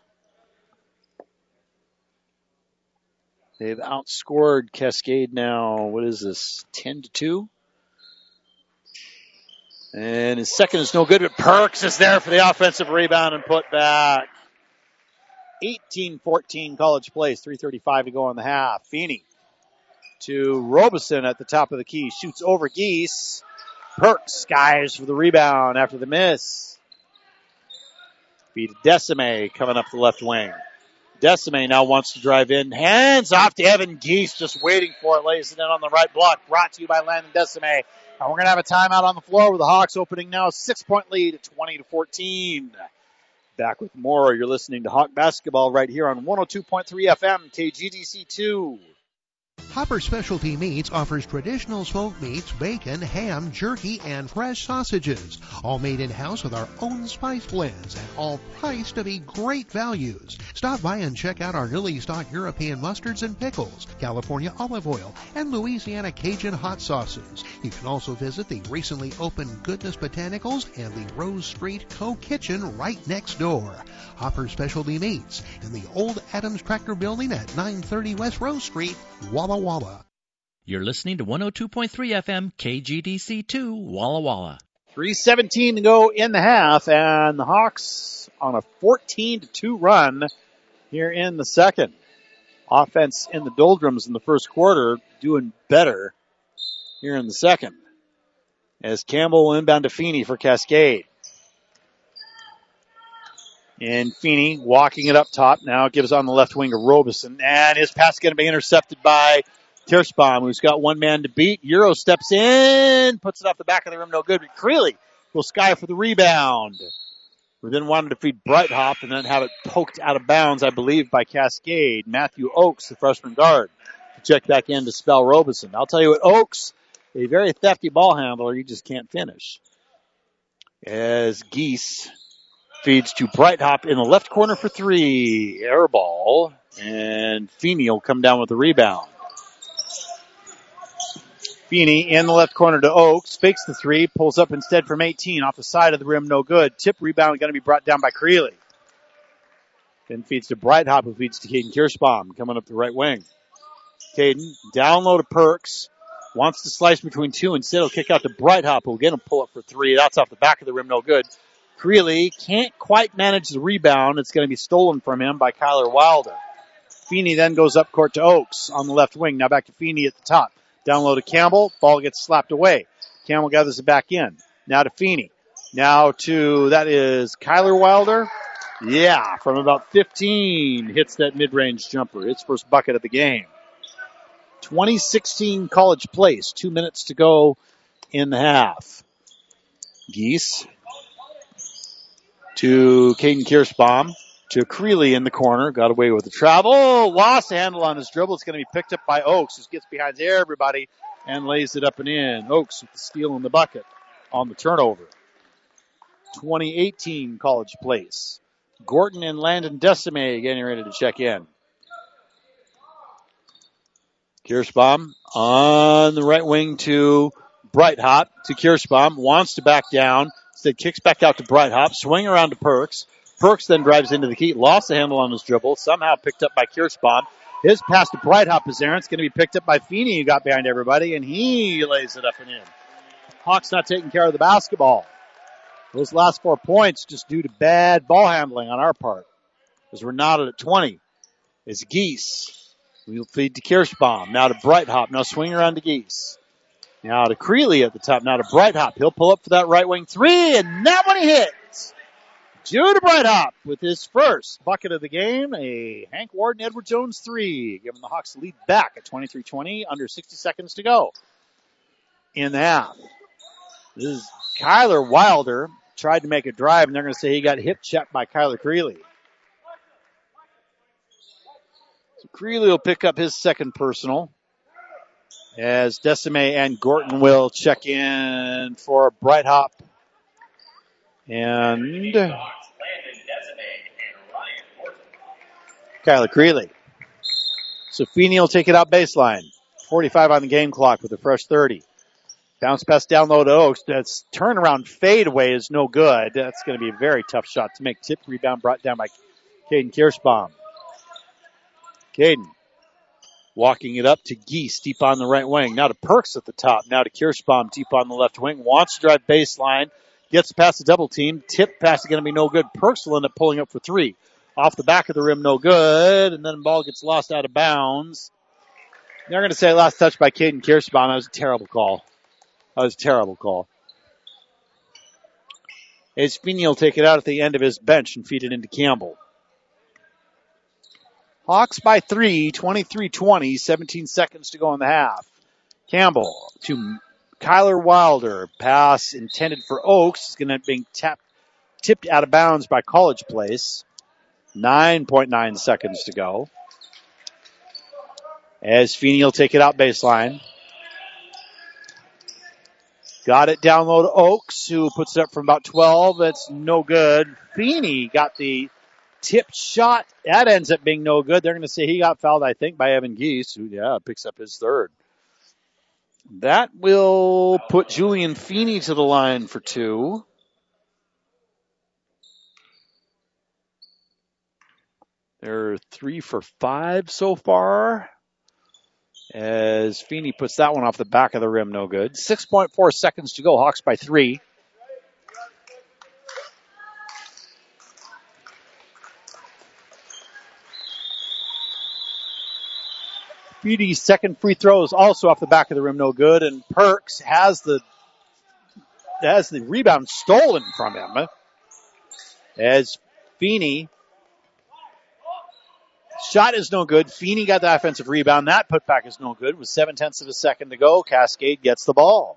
They've outscored Cascade now, what is this, ten to two? And his second is no good, but Perks is there for the offensive rebound and put back. eighteen fourteen College Place. three thirty-five to go in the half. Feeney to Robeson at the top of the key. Shoots over Geese. Perks skies for the rebound after the miss. Feed to Decime coming up the left wing. Decime now wants to drive in. Hands off to Evan Geese, just waiting for it. Lays it in on the right block. Brought to you by Landon Decime. And we're going to have a timeout on the floor with the Hawks opening now a six-point lead at twenty to fourteen. Back with more. You're listening to Hawk Basketball right here on one oh two point three F M, K G D C two. Hopper Specialty Meats offers traditional smoked meats, bacon, ham, jerky, and fresh sausages. All made in-house with our own spice blends and all priced to be great values. Stop by and check out our newly stocked European mustards and pickles, California olive oil, and Louisiana Cajun hot sauces. You can also visit the recently opened Goodness Botanicals and the Rose Street Co-Kitchen right next door. Hopper Specialty Meats in the old Adams Tractor Building at nine thirty West Rose Street, Walla Walla. You're listening to one oh two point three F M, K G D C two, Walla Walla. three seventeen to go in the half, and the Hawks on a fourteen to two run here in the second. Offense in the doldrums in the first quarter, doing better here in the second. As Campbell will inbound to Feeney for Cascade. And Feeney walking it up top now, gives on the left wing to Robeson. And his pass is going to be intercepted by Kirschbaum, who's got one man to beat. Euro steps in, puts it off the back of the rim, no good. But Creeley will sky for the rebound. We then wanted to feed Breithop and then have it poked out of bounds, I believe, by Cascade. Matthew Oakes, the freshman guard, to check back in to spell Robeson. I'll tell you what, Oakes, a very thefty ball handler, he just can't finish. As Geese feeds to Breithop in the left corner for three. Air ball. And Feeney will come down with the rebound. Feeney in the left corner to Oakes. Fakes the three. Pulls up instead from eighteen. Off the side of the rim. No good. Tip rebound going to be brought down by Creeley. Then feeds to Breithop, who feeds to Caden Kirschbaum coming up the right wing. Caden down low to Perks. Wants to slice between two. Instead he'll kick out to Breithop, who will get him pull up for three. That's off the back of the rim. No good. Creeley can't quite manage the rebound. It's going to be stolen from him by Kyler Wilder. Feeney then goes up court to Oakes on the left wing. Now back to Feeney at the top. Down low to Campbell. Ball gets slapped away. Campbell gathers it back in. Now to Feeney. Now to, that is Kyler Wilder. Yeah, from about fifteen. Hits that mid-range jumper. His first bucket of the game. twenty sixteen College Place. Two minutes to go in the half. Geese to Caden Kirschbaum, to Creeley in the corner. Got away with the travel. Lost the handle on his dribble. It's going to be picked up by Oakes, who gets behind everybody and lays it up and in. Oakes with the steal in the bucket on the turnover. twenty eighteen College Place. Gorton and Landon Decime getting ready to check in. Kirschbaum on the right wing to Breithop, to Kirschbaum. Wants to back down. Instead kicks back out to Breithop. Swing around to Perks. Perks then drives into the key. Lost the handle on his dribble. Somehow picked up by Kirschbaum. His pass to Breithop is there. It's going to be picked up by Feeney, who got behind everybody, and he lays it up and in. Hawks not taking care of the basketball. Those last four points just due to bad ball handling on our part. As we're knotted at twenty. It's Geese. We'll feed to Kirschbaum. Now to Breithop. Now swing around to Geese. Now to Creeley at the top. Now to Breithop. He'll pull up for that right wing three, and that one he hits. Judah Breithop with his first bucket of the game. A Hank Warden Edward Jones three, giving the Hawks the lead back at twenty-three twenty, under sixty seconds to go in the half. This is Kyler Wilder. Tried to make a drive, and they're going to say he got hip checked by Kyler Creeley. So Creeley will pick up his second personal, as Decime and Gorton will check in for Breithop. And Kyler Creeley. So Feeney will take it out baseline. forty-five on the game clock with a fresh thirty. Bounce pass down low to Oakes. That's turnaround fadeaway is no good. That's going to be a very tough shot to make. Tip rebound brought down by Caden Kirschbaum. Caden walking it up to Geese deep on the right wing. Now to Perks at the top. Now to Kirschbaum deep on the left wing. Wants to drive baseline. Gets past the double team. Tip pass is going to be no good. Perks will end up pulling up for three. Off the back of the rim, no good. And then the ball gets lost out of bounds. They're going to say last touch by Caden Kirschbaum. That was a terrible call. That was a terrible call. As Feeney will take it out at the end of his bench and feed it into Campbell. Hawks by three, twenty-three twenty, seventeen seconds to go in the half. Campbell to Kyler Wilder. Pass intended for Oaks. Is going to be tapped, tipped out of bounds by College Place. nine point nine seconds to go. As Feeney will take it out baseline. Got it down low to Oaks, who puts it up from about twelve. That's no good. Feeney got the tipped shot. That ends up being no good. They're going to say he got fouled, I think, by Evan Geese, who, yeah, picks up his third. That will put Julian Feeney to the line for two. They're three for five so far. As Feeney puts that one off the back of the rim, no good. six point four seconds to go. Hawks by three. Feeney's second free throw is also off the back of the rim, no good. And Perks has the has the rebound stolen from him. As Feeney shot is no good. Feeney got the offensive rebound. That putback is no good. With seven tenths of a second to go, Cascade gets the ball.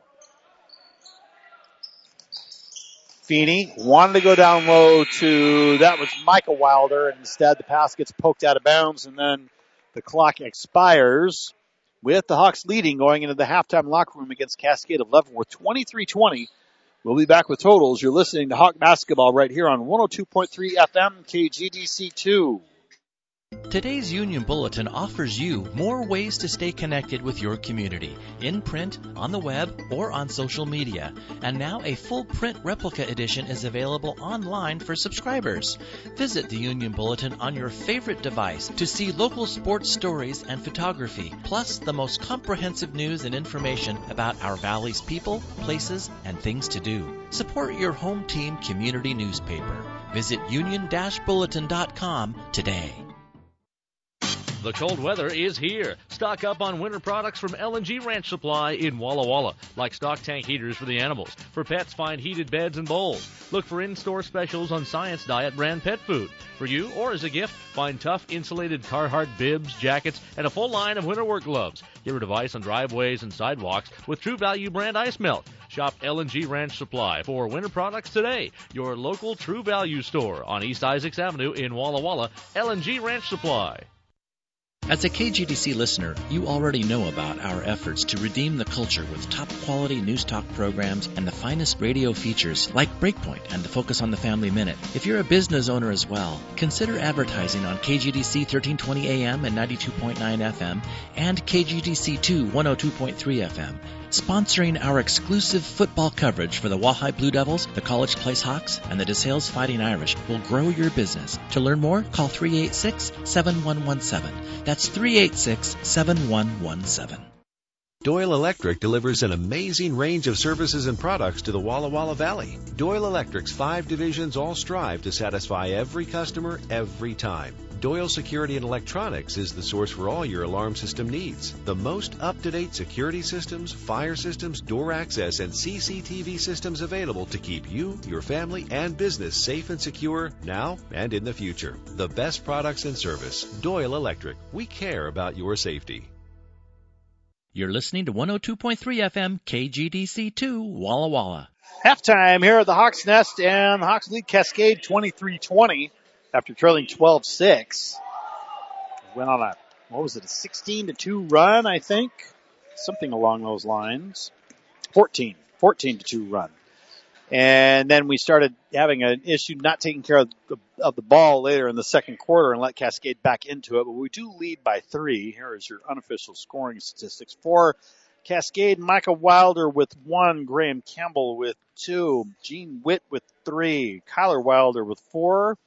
Feeney wanted to go down low to, that was Micah Wilder, and instead the pass gets poked out of bounds, and then the clock expires with the Hawks leading going into the halftime locker room against Cascade of Leavenworth, twenty-three twenty. We'll be back with totals. You're listening to Hawk Basketball right here on one oh two point three F M, K G D C two. Today's Union Bulletin offers you more ways to stay connected with your community, in print, on the web, or on social media. And now a full print replica edition is available online for subscribers. Visit the Union Bulletin on your favorite device to see local sports stories and photography, plus the most comprehensive news and information about our valley's people, places, and things to do. Support your home team community newspaper. Visit union dash bulletin dot com today. The cold weather is here. Stock up on winter products from L and G Ranch Supply in Walla Walla, like stock tank heaters for the animals. For pets, find heated beds and bowls. Look for in-store specials on Science Diet brand pet food. For you or as a gift, find tough insulated Carhartt bibs, jackets, and a full line of winter work gloves. Your device on driveways and sidewalks with True Value brand ice melt. Shop L and G Ranch Supply for winter products today. Your local True Value store on East Isaacs Avenue in Walla Walla. L and G Ranch Supply. As a K G D C listener, you already know about our efforts to redeem the culture with top-quality news talk programs and the finest radio features like Breakpoint and the Focus on the Family Minute. If you're a business owner as well, consider advertising on K G D C thirteen twenty A M and ninety-two point nine F M and K G D C two one oh two point three F M. Sponsoring our exclusive football coverage for the Wahai Blue Devils, the College Place Hawks, and the DeSales Fighting Irish will grow your business. To learn more, call three eight six, seven one one seven. That's three eight six, seven one one seven. Doyle Electric delivers an amazing range of services and products to the Walla Walla Valley. Doyle Electric's five divisions all strive to satisfy every customer every time. Doyle Security and Electronics is the source for all your alarm system needs. The most up-to-date security systems, fire systems, door access, and C C T V systems available to keep you, your family, and business safe and secure now and in the future. The best products and service. Doyle Electric. We care about your safety. You're listening to one oh two point three F M, K G D C two, Walla Walla. Halftime here at the Hawks Nest, and the Hawks lead Cascade twenty-three twenty after trailing twelve six. Went on a, what was it, a sixteen to two run, I think? Something along those lines. fourteen, fourteen to two run. And then we started having an issue not taking care of the, of the ball later in the second quarter and let Cascade back into it. But we do lead by three. Here is your unofficial scoring statistics. For Cascade, Micah Wilder with one, Graham Campbell with two, Gene Witt with three, Kyler Wilder with four,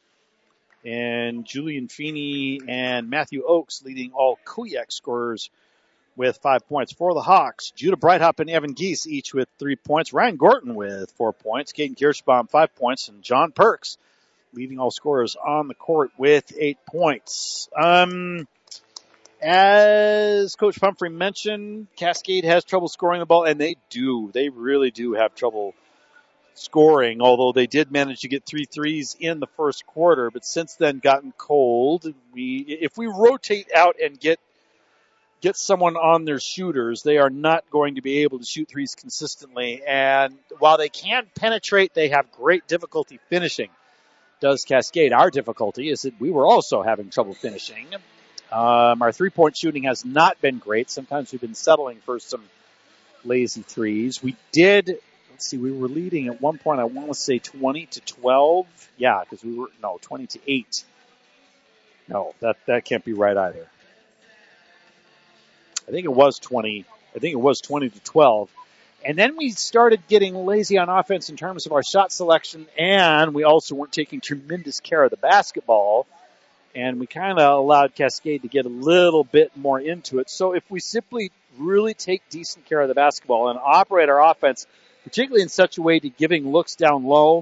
and Julian Feeney and Matthew Oakes leading all Kuyak scorers with five points. For the Hawks, Judah Breithaupt and Evan Geese each with three points. Ryan Gorton with four points. Caden Kirschbaum, five points. And John Perks leading all scorers on the court with eight points. Um, as Coach Pumphrey mentioned, Cascade has trouble scoring the ball, and they do. They really do have trouble scoring, although they did manage to get three threes in the first quarter, but since then gotten cold. We, if we rotate out and get get someone on their shooters, they are not going to be able to shoot threes consistently. And while they can penetrate, they have great difficulty finishing. Does Cascade. Our difficulty is that we were also having trouble finishing. Um, our three-point shooting has not been great. Sometimes we've been settling for some lazy threes. We did, let's see, we were leading at one point, I want to say twenty to twelve. Yeah, because we were, no, twenty to eight. No, that, that can't be right either. I think it was twenty. I think it was twenty to twelve. And then we started getting lazy on offense in terms of our shot selection, and we also weren't taking tremendous care of the basketball. And we kind of allowed Cascade to get a little bit more into it. So if we simply really take decent care of the basketball and operate our offense, particularly in such a way to giving looks down low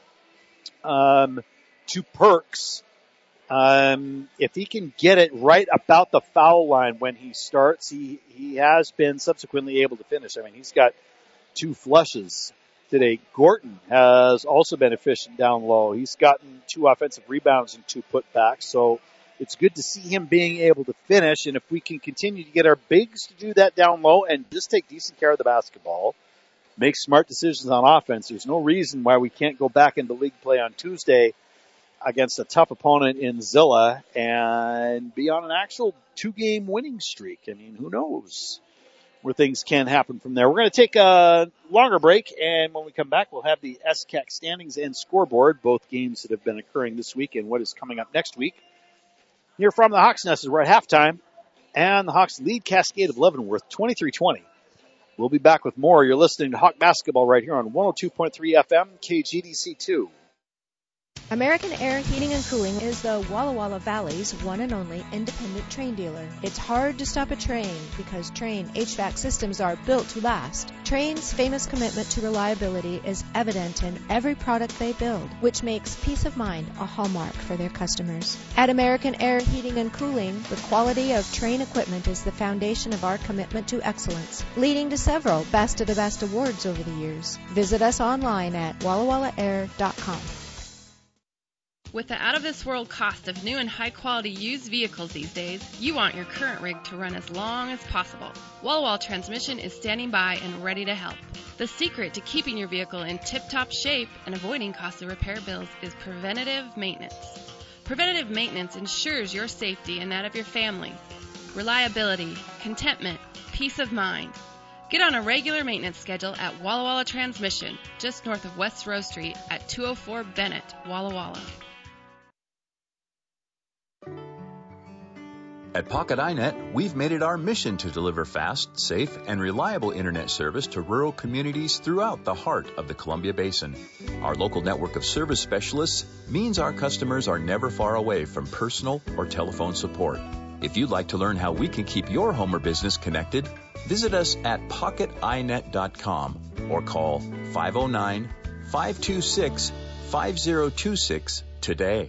um, to Perks, Um, if he can get it right about the foul line when he starts, he, he has been subsequently able to finish. I mean, he's got two flushes today. Gorton has also been efficient down low. He's gotten two offensive rebounds and two putbacks. So it's good to see him being able to finish. And if we can continue to get our bigs to do that down low and just take decent care of the basketball, make smart decisions on offense, there's no reason why we can't go back into league play on Tuesday against a tough opponent in Zilla and be on an actual two-game winning streak. I mean, who knows where things can happen from there. We're going to take a longer break, and when we come back, we'll have the S C A C standings and scoreboard, both games that have been occurring this week and what is coming up next week. Here from the Hawks Nest, we're at halftime, and the Hawks lead Cascade of Leavenworth twenty-three twenty. We'll be back with more. You're listening to Hawk Basketball right here on one oh two point three F M, K G D C two. American Air Heating and Cooling is the Walla Walla Valley's one and only independent Trane dealer. It's hard to stop a Trane because Trane H V A C systems are built to last. Trane's famous commitment to reliability is evident in every product they build, which makes peace of mind a hallmark for their customers. At American Air Heating and Cooling, the quality of Trane equipment is the foundation of our commitment to excellence, leading to several Best of the Best awards over the years. Visit us online at walla walla air dot com. With the out-of-this-world cost of new and high-quality used vehicles these days, you want your current rig to run as long as possible. Walla Walla Transmission is standing by and ready to help. The secret to keeping your vehicle in tip-top shape and avoiding costly repair bills is preventative maintenance. Preventative maintenance ensures your safety and that of your family. Reliability, contentment, peace of mind. Get on a regular maintenance schedule at Walla Walla Transmission, just north of West Row Street at two oh four Bennett, Walla Walla. At Pocket iNet, we've made it our mission to deliver fast, safe, and reliable internet service to rural communities throughout the heart of the Columbia Basin. Our local network of service specialists means our customers are never far away from personal or telephone support. If you'd like to learn how we can keep your home or business connected, visit us at pocket i net dot com or call five oh nine, five two six, five oh two six today.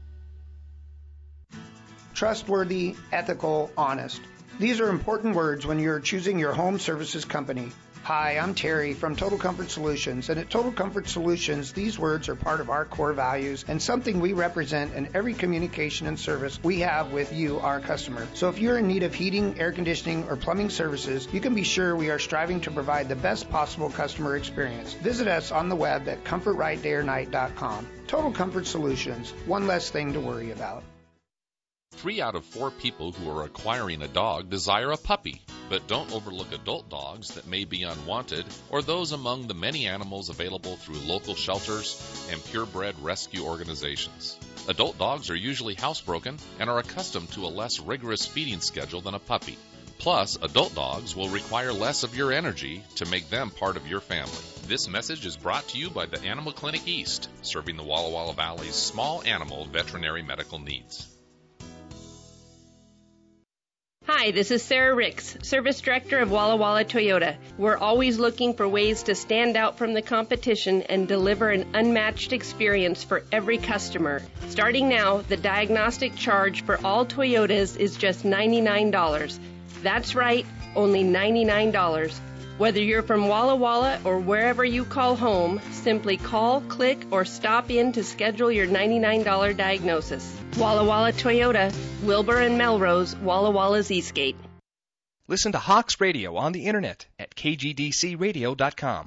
Trustworthy, ethical, honest. These are important words when you're choosing your home services company. Hi, I'm Terry from Total Comfort Solutions, and at Total Comfort Solutions, these words are part of our core values and something we represent in every communication and service we have with you, our customer. So if you're in need of heating, air conditioning, or plumbing services, you can be sure we are striving to provide the best possible customer experience. Visit us on the web at comfort right day or night dot com. Total Comfort Solutions, one less thing to worry about. Three out of four people who are acquiring a dog desire a puppy, but don't overlook adult dogs that may be unwanted or those among the many animals available through local shelters and purebred rescue organizations. Adult dogs are usually housebroken and are accustomed to a less rigorous feeding schedule than a puppy. Plus, adult dogs will require less of your energy to make them part of your family. This message is brought to you by the Animal Clinic East, serving the Walla Walla Valley's small animal veterinary medical needs. Hi, Hi, this is Sarah Ricks, Service Director of Walla Walla Toyota. We're always looking for ways to stand out from the competition and deliver an unmatched experience for every customer. Starting now, the diagnostic charge for all Toyotas is just ninety-nine dollars. That's right, only ninety-nine dollars. Whether you're from Walla Walla or wherever you call home, simply call, click, or stop in to schedule your ninety-nine dollars diagnosis. Walla Walla Toyota, Wilbur and Melrose, Walla Walla's Eastgate. Listen to Hawks Radio on the internet at K G D C radio dot com.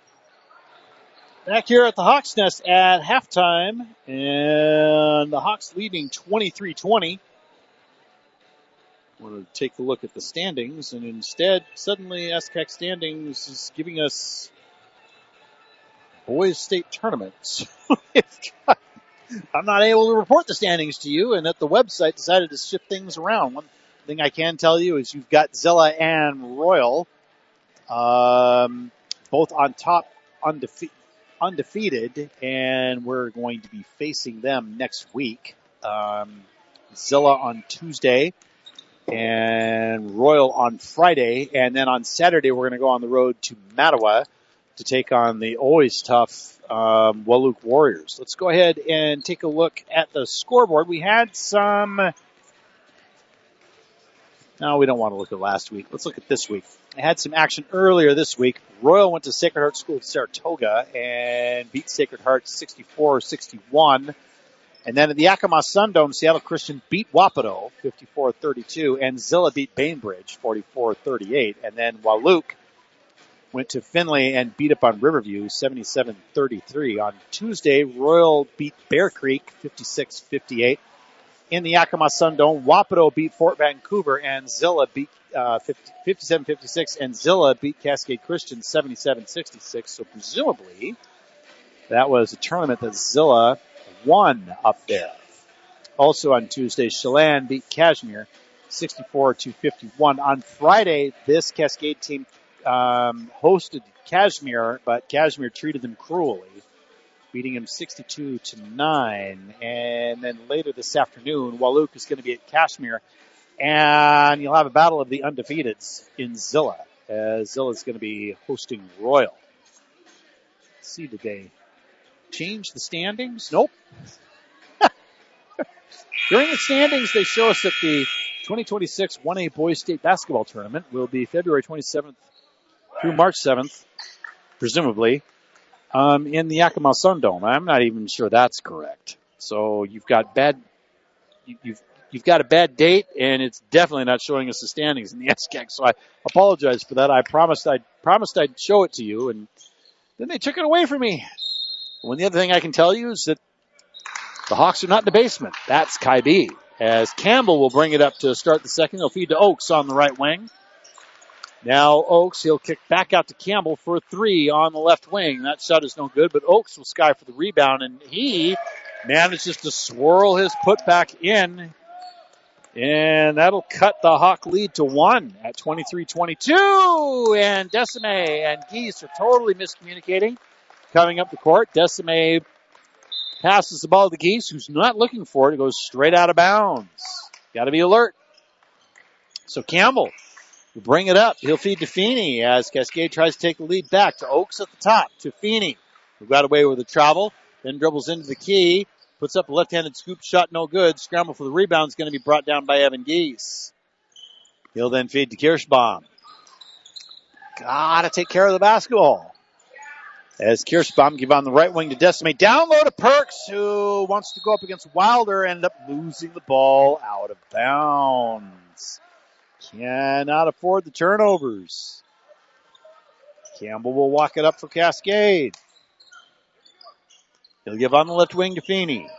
Back here at the Hawks Nest at halftime, and the Hawks leading twenty-three twenty. Want to take a look at the standings, and instead, suddenly S C A C standings is giving us boys state tournaments. I'm not able to report the standings to you, and that the website decided to shift things around. One thing I can tell you is you've got Zilla and Royal, um, both on top, undefe- undefeated, and we're going to be facing them next week. Um, Zilla on Tuesday, and Royal on Friday, and then on Saturday we're going to go on the road to Mattawa to take on the always tough um, Wahluke Warriors. Let's go ahead and take a look at the scoreboard. We had some... No, we don't want to look at last week. Let's look at this week. I had some action earlier this week. Royal went to Sacred Heart School of Saratoga and beat Sacred Heart sixty-four sixty-one. And then at the Yakima Sundome, Seattle Christian beat Wapato fifty-four thirty-two, and Zilla beat Bainbridge forty-four thirty-eight. And then Wahluke went to Findlay and beat up on Riverview seventy-seven thirty-three. On Tuesday, Royal beat Bear Creek fifty-six fifty-eight. In the Yakima Sundome, Wapato beat Fort Vancouver, and Zilla beat uh, fifty-seven fifty-six, and Zilla beat Cascade Christian seventy-seven sixty-six. So presumably, that was a tournament that Zilla won up there. Also on Tuesday, Chelan beat Cashmere sixty-four to fifty-one. On Friday, this Cascade team um, hosted Cashmere, but Cashmere treated them cruelly, beating them sixty-two to nine. And then later this afternoon, Wahluke is going to be at Cashmere, and you'll have a battle of the undefeateds in Zilla, as Zilla is going to be hosting Royal. Let's see, did they change the standings? Nope. During the standings, they show us that the twenty twenty-six one A Boys State Basketball Tournament will be February twenty-seventh through March seventh, presumably, um, in the Yakima Sundome. I'm not even sure that's correct. So you've got bad, you, you've you've got a bad date, and it's definitely not showing us the standings in the S C A C. So I apologize for that. I promised I promised I'd show it to you, and then they took it away from me. One the other thing I can tell you is that the Hawks are not in the basement. That's Kai B. As Campbell will bring it up to start the second. They'll feed to Oakes on the right wing. Now Oakes, he'll kick back out to Campbell for a three on the left wing. That shot is no good, but Oakes will sky for the rebound, and he manages to swirl his putback in. And that'll cut the Hawk lead to one at twenty-three twenty-two. And Decime and Geese are totally miscommunicating. Coming up the court, Decime passes the ball to Geese, who's not looking for it. It goes straight out of bounds. Got to be alert. So Campbell will bring it up. He'll feed to Feeney as Cascade tries to take the lead back to Oakes at the top. To Feeney, who got away with a travel, then dribbles into the key, puts up a left-handed scoop shot, no good. Scramble for the rebound is going to be brought down by Evan Geese. He'll then feed to Kirschbaum. Gotta take care of the basketball. As Kirschbaum give on the right wing to Decime. Down low to Perks, who wants to go up against Wilder, and end up losing the ball out of bounds. Cannot afford the turnovers. Campbell will walk it up for Cascade. He'll give on the left wing to Feeney.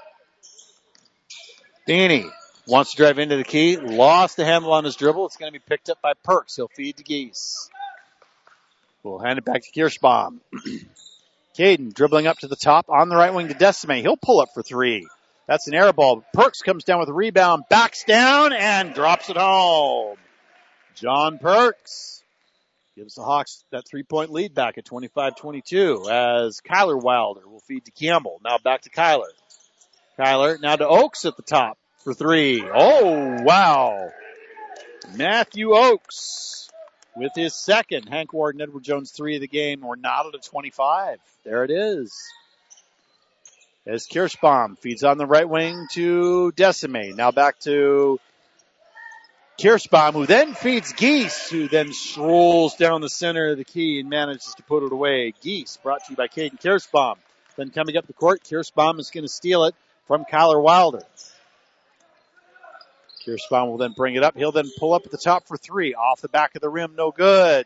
Feeney wants to drive into the key. Lost the handle on his dribble. It's going to be picked up by Perks. He'll feed to Geese. We'll hand it back to Kirschbaum. Caden dribbling up to the top on the right wing to Decime. He'll pull up for three. That's an air ball. Perks comes down with a rebound, backs down, and drops it home. John Perks gives the Hawks that three-point lead back at twenty-five twenty-two as Kyler Wilder will feed to Campbell. Now back to Kyler. Kyler now to Oakes at the top for three. Oh, wow. Matthew Oakes with his second. Hank Ward and Edward Jones, three of the game. We're knotted at twenty-five. There it is. As Kirschbaum feeds on the right wing to Decime. Now back to Kirschbaum, who then feeds Geese, who then strolls down the center of the key and manages to put it away. Geese, brought to you by Caden Kirschbaum. Then coming up the court, Kirschbaum is going to steal it from Kyler Wilder. Kirschbaum will then bring it up. He'll then pull up at the top for three. Off the back of the rim, no good.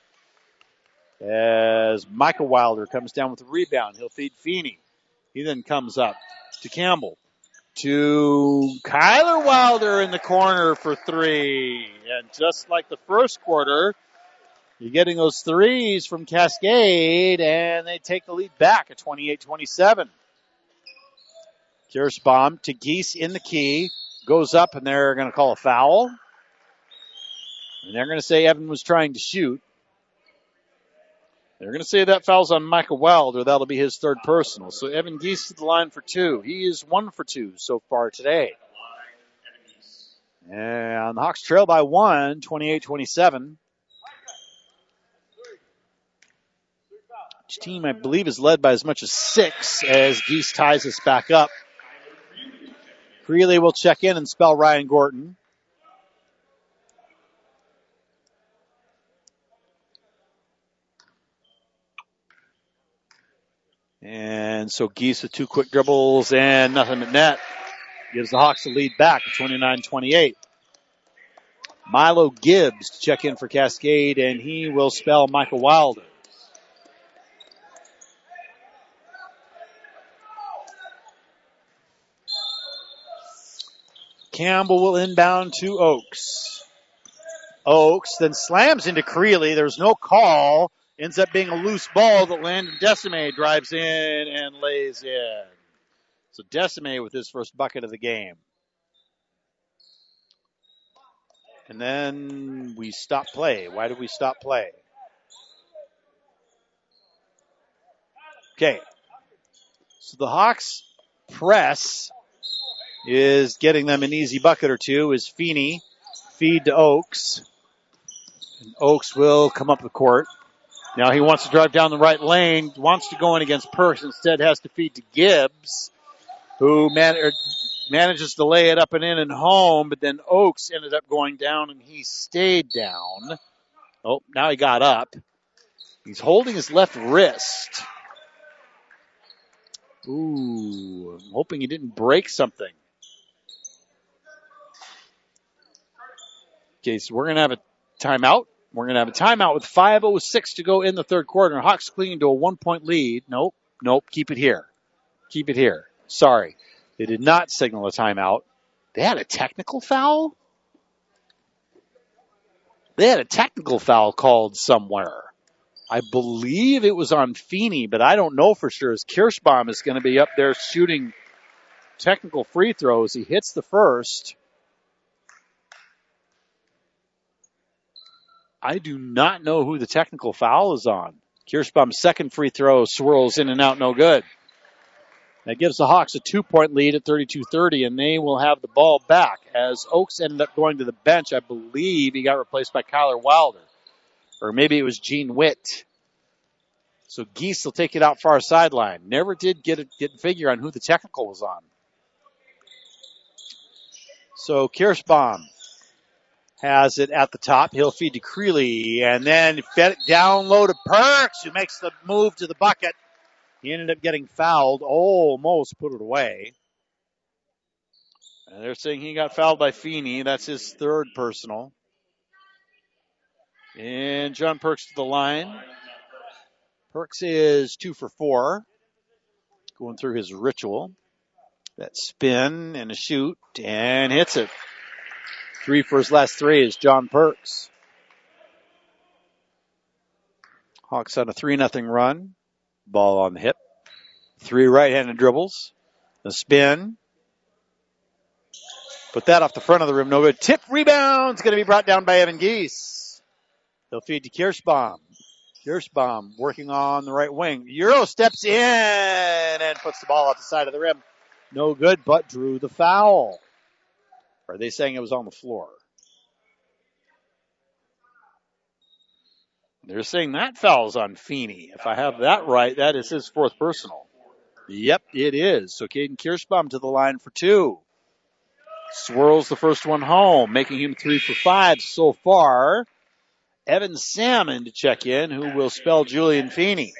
As Michael Wilder comes down with the rebound, he'll feed Feeney. He then comes up to Campbell. To Kyler Wilder in the corner for three. And just like the first quarter, you're getting those threes from Cascade, and they take the lead back at twenty-eight twenty-seven. Kirschbaum to Geese in the key. Goes up, and they're going to call a foul. And they're going to say Evan was trying to shoot. They're going to say that foul's on Michael Wilder. That'll be his third personal. So Evan Geese to the line for two. He is one for two so far today. And the Hawks trail by one, twenty-eight twenty-seven. Each team, I believe, is led by as much as six as Geese ties us back up. Creeley will check in and spell Ryan Gorton. And so Geese with two quick dribbles and nothing at net. Gives the Hawks the lead back at twenty-nine twenty-eight. Milo Gibbs to check in for Cascade, and he will spell Michael Wilder. Campbell will inbound to Oakes. Oakes then slams into Creeley. There's no call. Ends up being a loose ball that Landon Decime drives in and lays in. So Decime with his first bucket of the game. And then we stop play. Why did we stop play? Okay. So the Hawks press is getting them an easy bucket or two is Feeney. Feed to Oakes. And Oakes will come up the court. Now he wants to drive down the right lane, wants to go in against Perks, instead has to feed to Gibbs, who man, er, manages to lay it up and in and home, but then Oakes ended up going down and he stayed down. Oh, now he got up. He's holding his left wrist. Ooh, I'm hoping he didn't break something. Okay, so we're going to have a timeout. We're going to have a timeout with five oh six to go in the third quarter. Hawks clinging to a one-point lead. Nope, nope, keep it here. Keep it here. Sorry. They did not signal a timeout. They had a technical foul? They had a technical foul called somewhere. I believe it was on Feeney, but I don't know for sure, as Kirschbaum is going to be up there shooting technical free throws. He hits the first. I do not know who the technical foul is on. Kirschbaum's second free throw swirls in and out, no good. That gives the Hawks a two-point lead at thirty-two thirty, and they will have the ball back as Oakes ended up going to the bench. I believe he got replaced by Kyler Wilder. Or maybe it was Gene Witt. So Geese will take it out far sideline. Never did get a get a figure on who the technical was on. So Kirschbaum has it at the top. He'll feed to Creeley and then fed it down low to Perks, who makes the move to the bucket. He ended up getting fouled. Almost put it away. And they're saying he got fouled by Feeney. That's his third personal. And John Perks to the line. Perks is two for four. Going through his ritual. That spin and a shoot and hits it. Three for his last three is John Perks. Hawks on a three nothing run. Ball on the hip. Three right-handed dribbles. The spin. Put that off the front of the rim. No good. Tip rebound. It's going to be brought down by Evan Geese. They'll feed to Kirschbaum. Kirschbaum working on the right wing. Euro steps in and puts the ball off the side of the rim. No good, but drew the foul. Or are they saying it was on the floor? They're saying that foul's on Feeney. If I have that right, that is his fourth personal. Yep, it is. So Caden Kirschbaum to the line for two. Swirls the first one home, making him three for five so far. Evan Salmon to check in, who will spell Julian Feeney.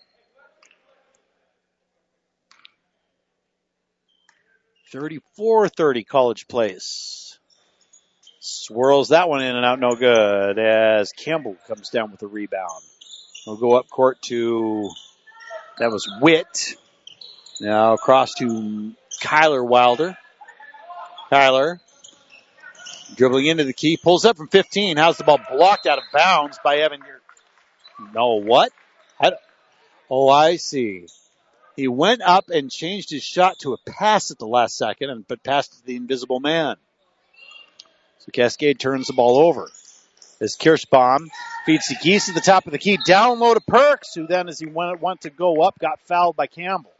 thirty-four thirty College Place. Swirls that one in and out, no good, as Campbell comes down with the rebound. We'll go up court to, that was Witt. Now across to Kyler Wilder. Kyler dribbling into the key, pulls up from fifteen, has the ball blocked out of bounds by Evan. No, what? I oh, I see. He went up and changed his shot to a pass at the last second, and but passed to the invisible man. So Cascade turns the ball over. As Kirschbaum feeds to Geese at the top of the key, down low to Perks, who then, as he went, went to go up, got fouled by Campbell.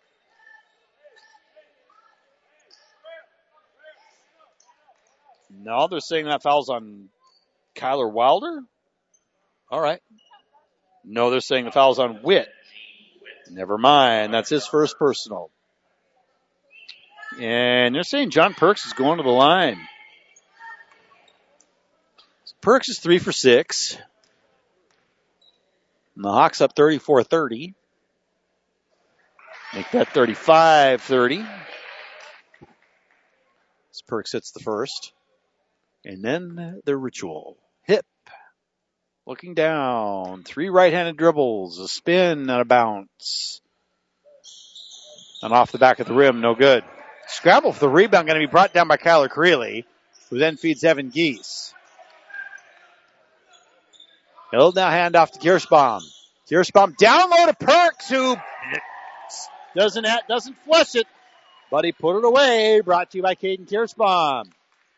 No, they're saying that foul's on Kyler Wilder? All right. No, they're saying the foul's on Witt. Never mind. That's his first personal. And they're saying John Perks is going to the line. So Perks is three for six. And the Hawks up thirty-four thirty. Make that thirty-five thirty. As Perks hits the first. And then the ritual. Hip. Looking down. Three right-handed dribbles. A spin and a bounce. And off the back of the rim. No good. Scramble for the rebound. Going to be brought down by Kyler Creeley, who then feeds Evan Geese. He'll now hand off to Kirschbaum. Kirschbaum down low to Perks, who doesn't, doesn't flush it, but he put it away. Brought to you by Caden Kirschbaum.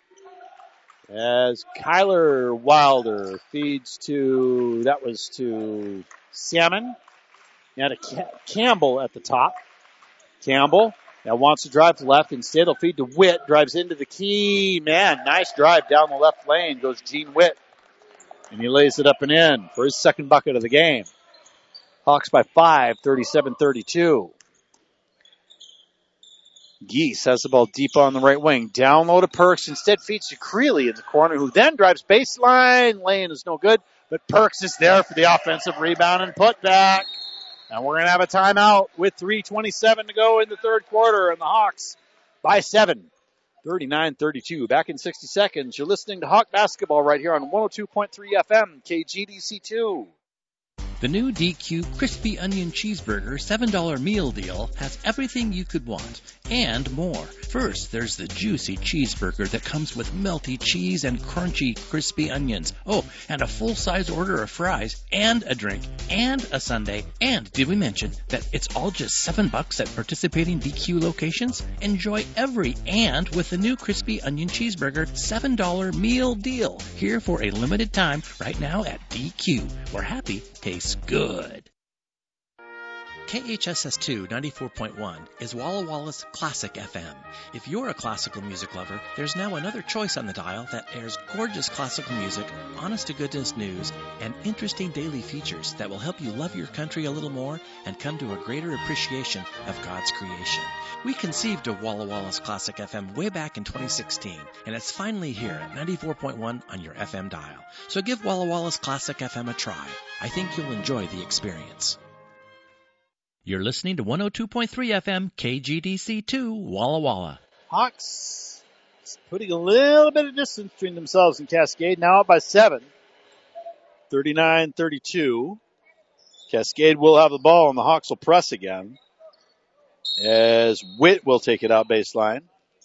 As Kyler Wilder feeds to, that was to Salmon. Now to Campbell at the top. Campbell now wants to drive to left. Instead, he'll feed to Witt. Drives into the key. Man, nice drive down the left lane. Goes Gene Witt. And he lays it up and in for his second bucket of the game. Hawks by five, thirty-seven thirty-two. Geese has the ball deep on the right wing. Down low to Perks. Instead feeds to Creeley in the corner, who then drives baseline. Lane is no good, but Perks is there for the offensive rebound and put back. And we're going to have a timeout with three twenty-seven to go in the third quarter, and the Hawks by seven, thirty-nine thirty-two. Back in sixty seconds. You're listening to Hawk Basketball right here on one oh two point three F M, K G D C two. The new D Q Crispy Onion Cheeseburger seven dollar meal deal has everything you could want and more. First, there's the juicy cheeseburger that comes with melty cheese and crunchy crispy onions. Oh, and a full-size order of fries and a drink and a sundae. And did we mention that it's all just seven bucks at participating D Q locations? Enjoy every and with the new Crispy Onion Cheeseburger seven dollar meal deal. Here for a limited time right now at D Q, where happy tastes good. K H S S two ninety-four point one is Walla Walla's Classic F M. If you're a classical music lover, there's now another choice on the dial that airs gorgeous classical music, honest-to-goodness news, and interesting daily features that will help you love your country a little more and come to a greater appreciation of God's creation. We conceived of Walla Walla's Classic F M way back in twenty sixteen, and it's finally here at ninety-four point one on your F M dial. So give Walla Walla's Classic F M a try. I think you'll enjoy the experience. You're listening to one oh two point three F M, K G D C two, Walla Walla. Hawks putting a little bit of distance between themselves and Cascade, now up by seven, thirty-nine thirty-two. Cascade will have the ball, and the Hawks will press again, as Witt will take it out baseline.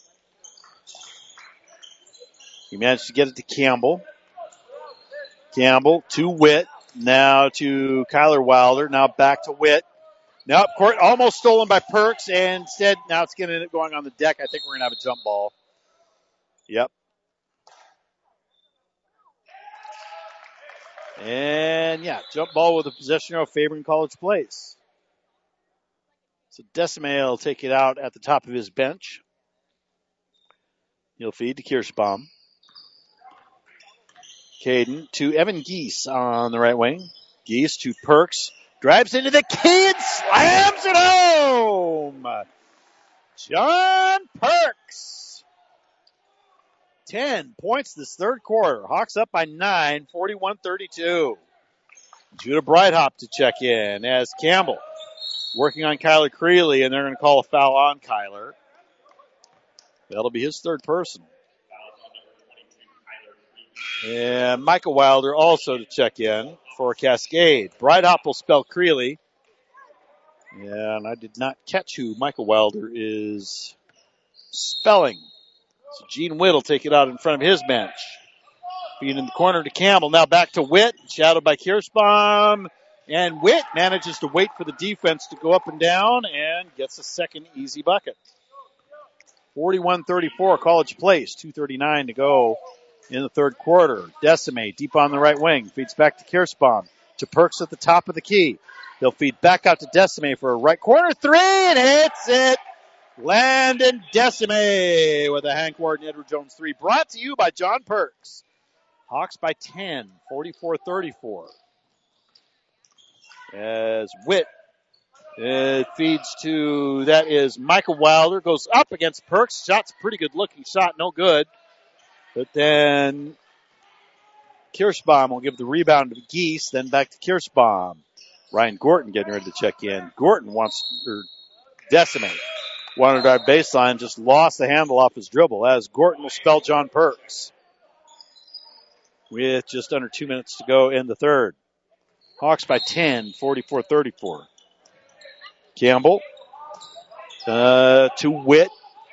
He managed to get it to Campbell. Campbell to Witt. Now to Kyler Wilder. Now back to Witt. Now up court, almost stolen by Perks, and instead now it's going to end up going on the deck. I think we're going to have a jump ball. Yep. And yeah, jump ball with a possession arrow favoring College Place. So Decimay will take it out at the top of his bench. He'll feed to Kirschbaum. Caden to Evan Geese on the right wing. Geese to Perks. Drives into the key and slams it home. John Perks. Ten points this third quarter. Hawks up by nine, forty-one thirty-two. Judah Breithaupt to check in as Campbell working on Kyler Creeley, and they're going to call a foul on Kyler. That'll be his third person. And Michael Wilder also to check in for Cascade. Breithaupt will spell Creeley. And I did not catch who Michael Wilder is spelling. So Gene Witt will take it out in front of his bench. Feed in the corner to Campbell. Now back to Witt. Shadowed by Kirschbaum. And Witt manages to wait for the defense to go up and down and gets a second easy bucket. forty-one thirty-four, College Place. two thirty-nine to go in the third quarter. Decime deep on the right wing. Feeds back to Kirschbaum. To Perks at the top of the key. They'll feed back out to Decime for a right corner three and hits it. Landon Decime with a Hank Ward and Edward Jones three. Brought to you by John Perks. Hawks by ten, forty-four thirty-four. As Witt it feeds to, that is Michael Wilder. Goes up against Perks. Shot's a pretty good looking shot. No good. But then Kirschbaum will give the rebound to Geese. Then back to Kirschbaum. Ryan Gorton getting ready to check in. Gorton wants, or Decime wanted to drive baseline. Just lost the handle off his dribble as Gorton will spell John Perks. With just under two minutes to go in the third. Hawks by ten, forty-four thirty-four. Campbell uh, to Witt.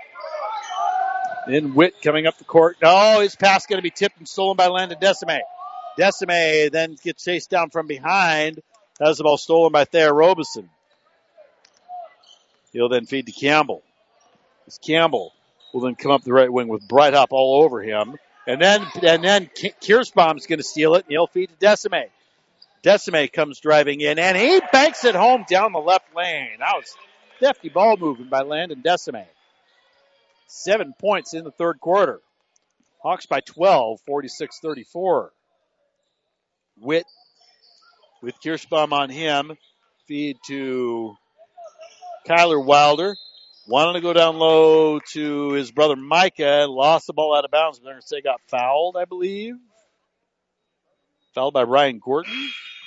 Then Witt coming up the court. Oh, his pass going to be tipped and stolen by Landon Decime. Decime then gets chased down from behind. Has the ball stolen by Thayer Robeson. He'll then feed to Campbell. This Campbell will then come up the right wing with Breithaupt all over him. And then, and then Kirschbaum's going to steal it, and he'll feed to Decime. Decime comes driving in, and he banks it home down the left lane. That was hefty ball movement by Landon Decime. Seven points in the third quarter. Hawks by twelve, forty-six thirty-four. Witt with Kirschbaum on him. Feed to Kyler Wilder. Wanted to go down low to his brother Micah. Lost the ball out of bounds. They're going to say got fouled, I believe. Fouled by Ryan Gorton.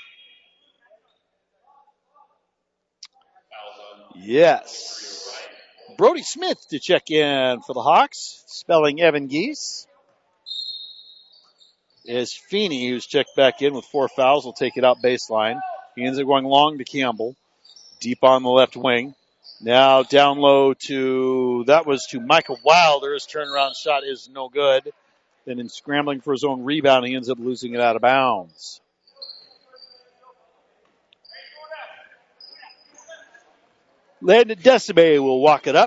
Yes. Brody Smith to check in for the Hawks. Spelling Evan Geese. Is Feeney, who's checked back in with four fouls, will take it out baseline. He ends up going long to Campbell. Deep on the left wing. Now down low to, that was to Michael Wilder. His turnaround shot is no good. Then in scrambling for his own rebound, he ends up losing it out of bounds. Landon Decime will walk it up.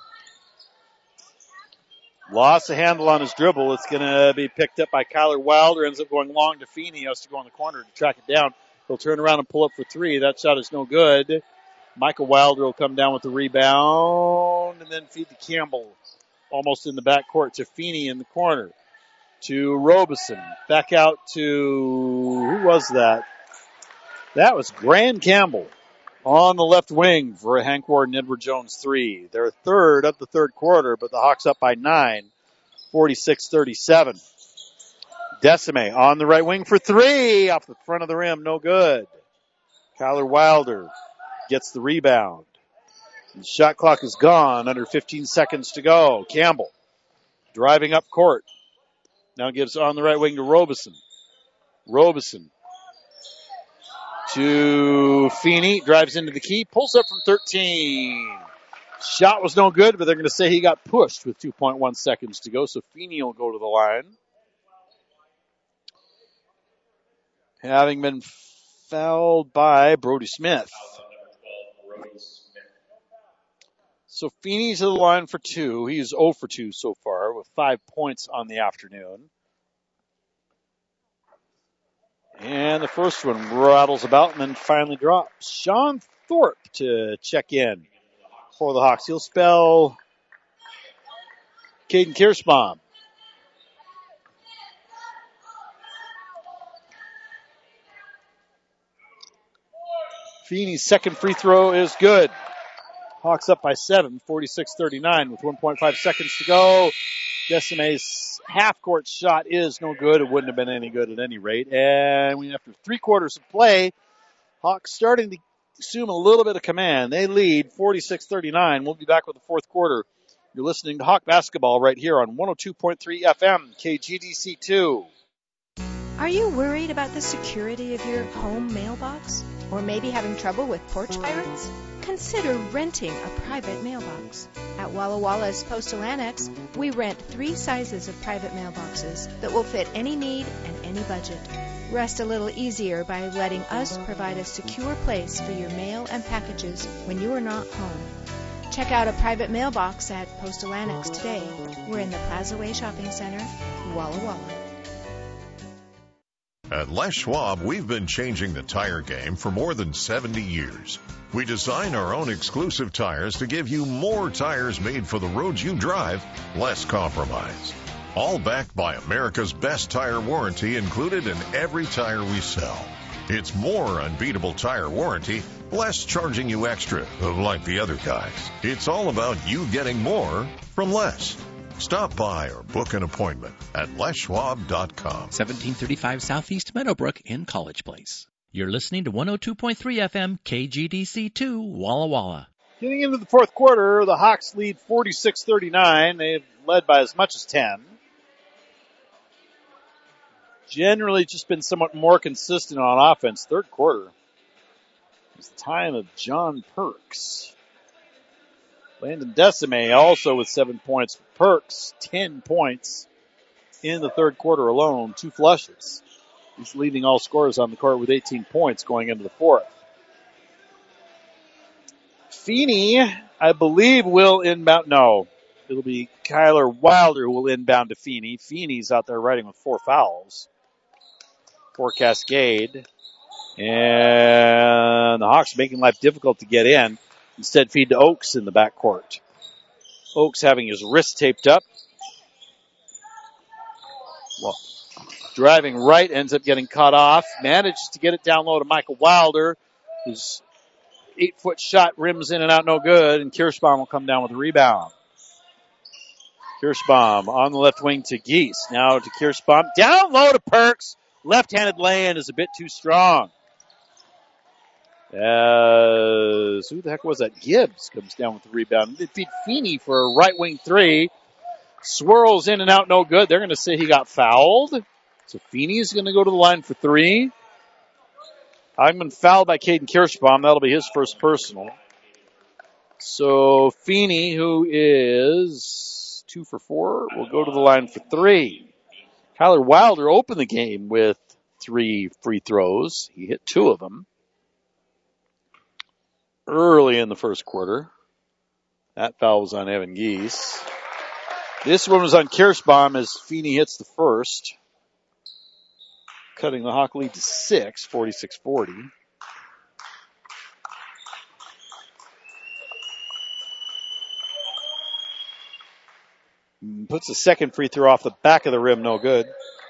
Lost the handle on his dribble. It's going to be picked up by Kyler Wilder. Ends up going long to Feeney. He has to go in the corner to track it down. He'll turn around and pull up for three. That shot is no good. Michael Wilder will come down with the rebound and then feed to Campbell. Almost in the backcourt to Feeney in the corner. To Robeson. Back out to, who was that? That was Graham Campbell on the left wing for a Hank Ward and Edward Jones three. They're third of the third quarter, but the Hawks up by nine, forty-six thirty-seven. Decime on the right wing for three. Off the front of the rim, no good. Kyler Wilder gets the rebound. The shot clock is gone, under fifteen seconds to go. Campbell driving up court. Now gives on the right wing to Robeson. Robeson to Feeney. Drives into the key. Pulls up from thirteen. Shot was no good, but they're going to say he got pushed with two point one seconds to go. So Feeney will go to the line. Having been fouled by Brody Smith. So Feeney's to the line for two. He's zero for two so far with five points on the afternoon. And the first one rattles about and then finally drops. Sean Thorpe to check in for the Hawks. He'll spell Caden Kirschbaum. Feeney's second free throw is good. Hawks up by seven, forty-six thirty-nine with one point five seconds to go. Decime's half-court shot is no good. It wouldn't have been any good at any rate. And after three quarters of play, Hawks starting to assume a little bit of command. They lead forty-six thirty-nine. We'll be back with the fourth quarter. You're listening to Hawk Basketball right here on one oh two point three F M, K G D C two. Are you worried about the security of your home mailbox? Or maybe having trouble with porch pirates? Consider renting a private mailbox. At Walla Walla's Postal Annex, we rent three sizes of private mailboxes that will fit any need and any budget. Rest a little easier by letting us provide a secure place for your mail and packages when you are not home. Check out a private mailbox at Postal Annex today. We're in the Plaza Way Shopping Center, Walla Walla. At Les Schwab, we've been changing the tire game for more than seventy years. We design our own exclusive tires to give you more tires made for the roads you drive, less compromise. All backed by America's best tire warranty included in every tire we sell. It's more unbeatable tire warranty, less charging you extra, like the other guys. It's all about you getting more from less. Stop by or book an appointment at les schwab dot com. seventeen thirty-five Southeast Meadowbrook in College Place. You're listening to one oh two point three F M, K G D C two, Walla Walla. Getting into the fourth quarter, the Hawks lead forty-six thirty-nine. They've led by as much as ten. Generally just been somewhat more consistent on offense. Third quarter is the time of John Perks. Landon Decime also with seven points. Perks, ten points in the third quarter alone. Two flushes. He's leading all scorers on the court with eighteen points going into the fourth. Feeney, I believe, will inbound. No, it'll be Kyler Wilder who will inbound to Feeney. Feeney's out there riding with four fouls for Cascade. And the Hawks making life difficult to get in. Instead, feed to Oaks in the backcourt. Oaks having his wrist taped up. Well, driving right, ends up getting cut off. Manages to get it down low to Michael Wilder. His eight-foot shot rims in and out, no good. And Kirschbaum will come down with a rebound. Kirschbaum on the left wing to Geese. Now to Kirschbaum. Down low to Perks. Left-handed lay-in is a bit too strong. As, who the heck was that? Gibbs comes down with the rebound. They feed Feeney for a right wing three. Swirls in and out, no good. They're going to say he got fouled. So Feeney's going to go to the line for three. I've been fouled by Caden Kirschbaum. That'll be his first personal. So Feeney, who is two for four, will go to the line for three. Kyler Wilder opened the game with three free throws. He hit two of them early in the first quarter. That foul was on Evan Geese. This one was on Kirschbaum as Feeney hits the first, cutting the Hawk lead to six, forty-six forty. Puts the second free throw off the back of the rim, no good.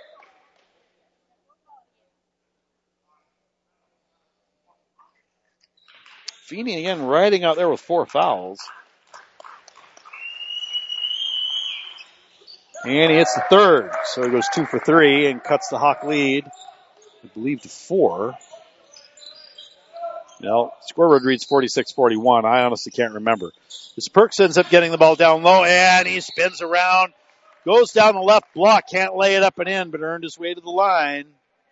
Feeney again riding out there with four fouls. And he hits the third. So he goes two for three and cuts the Hawk lead, I believe, to four. Now, scoreboard reads forty-six forty-one. I honestly can't remember. This Perks ends up getting the ball down low, and he spins around, goes down the left block, can't lay it up and in, but earned his way to the line.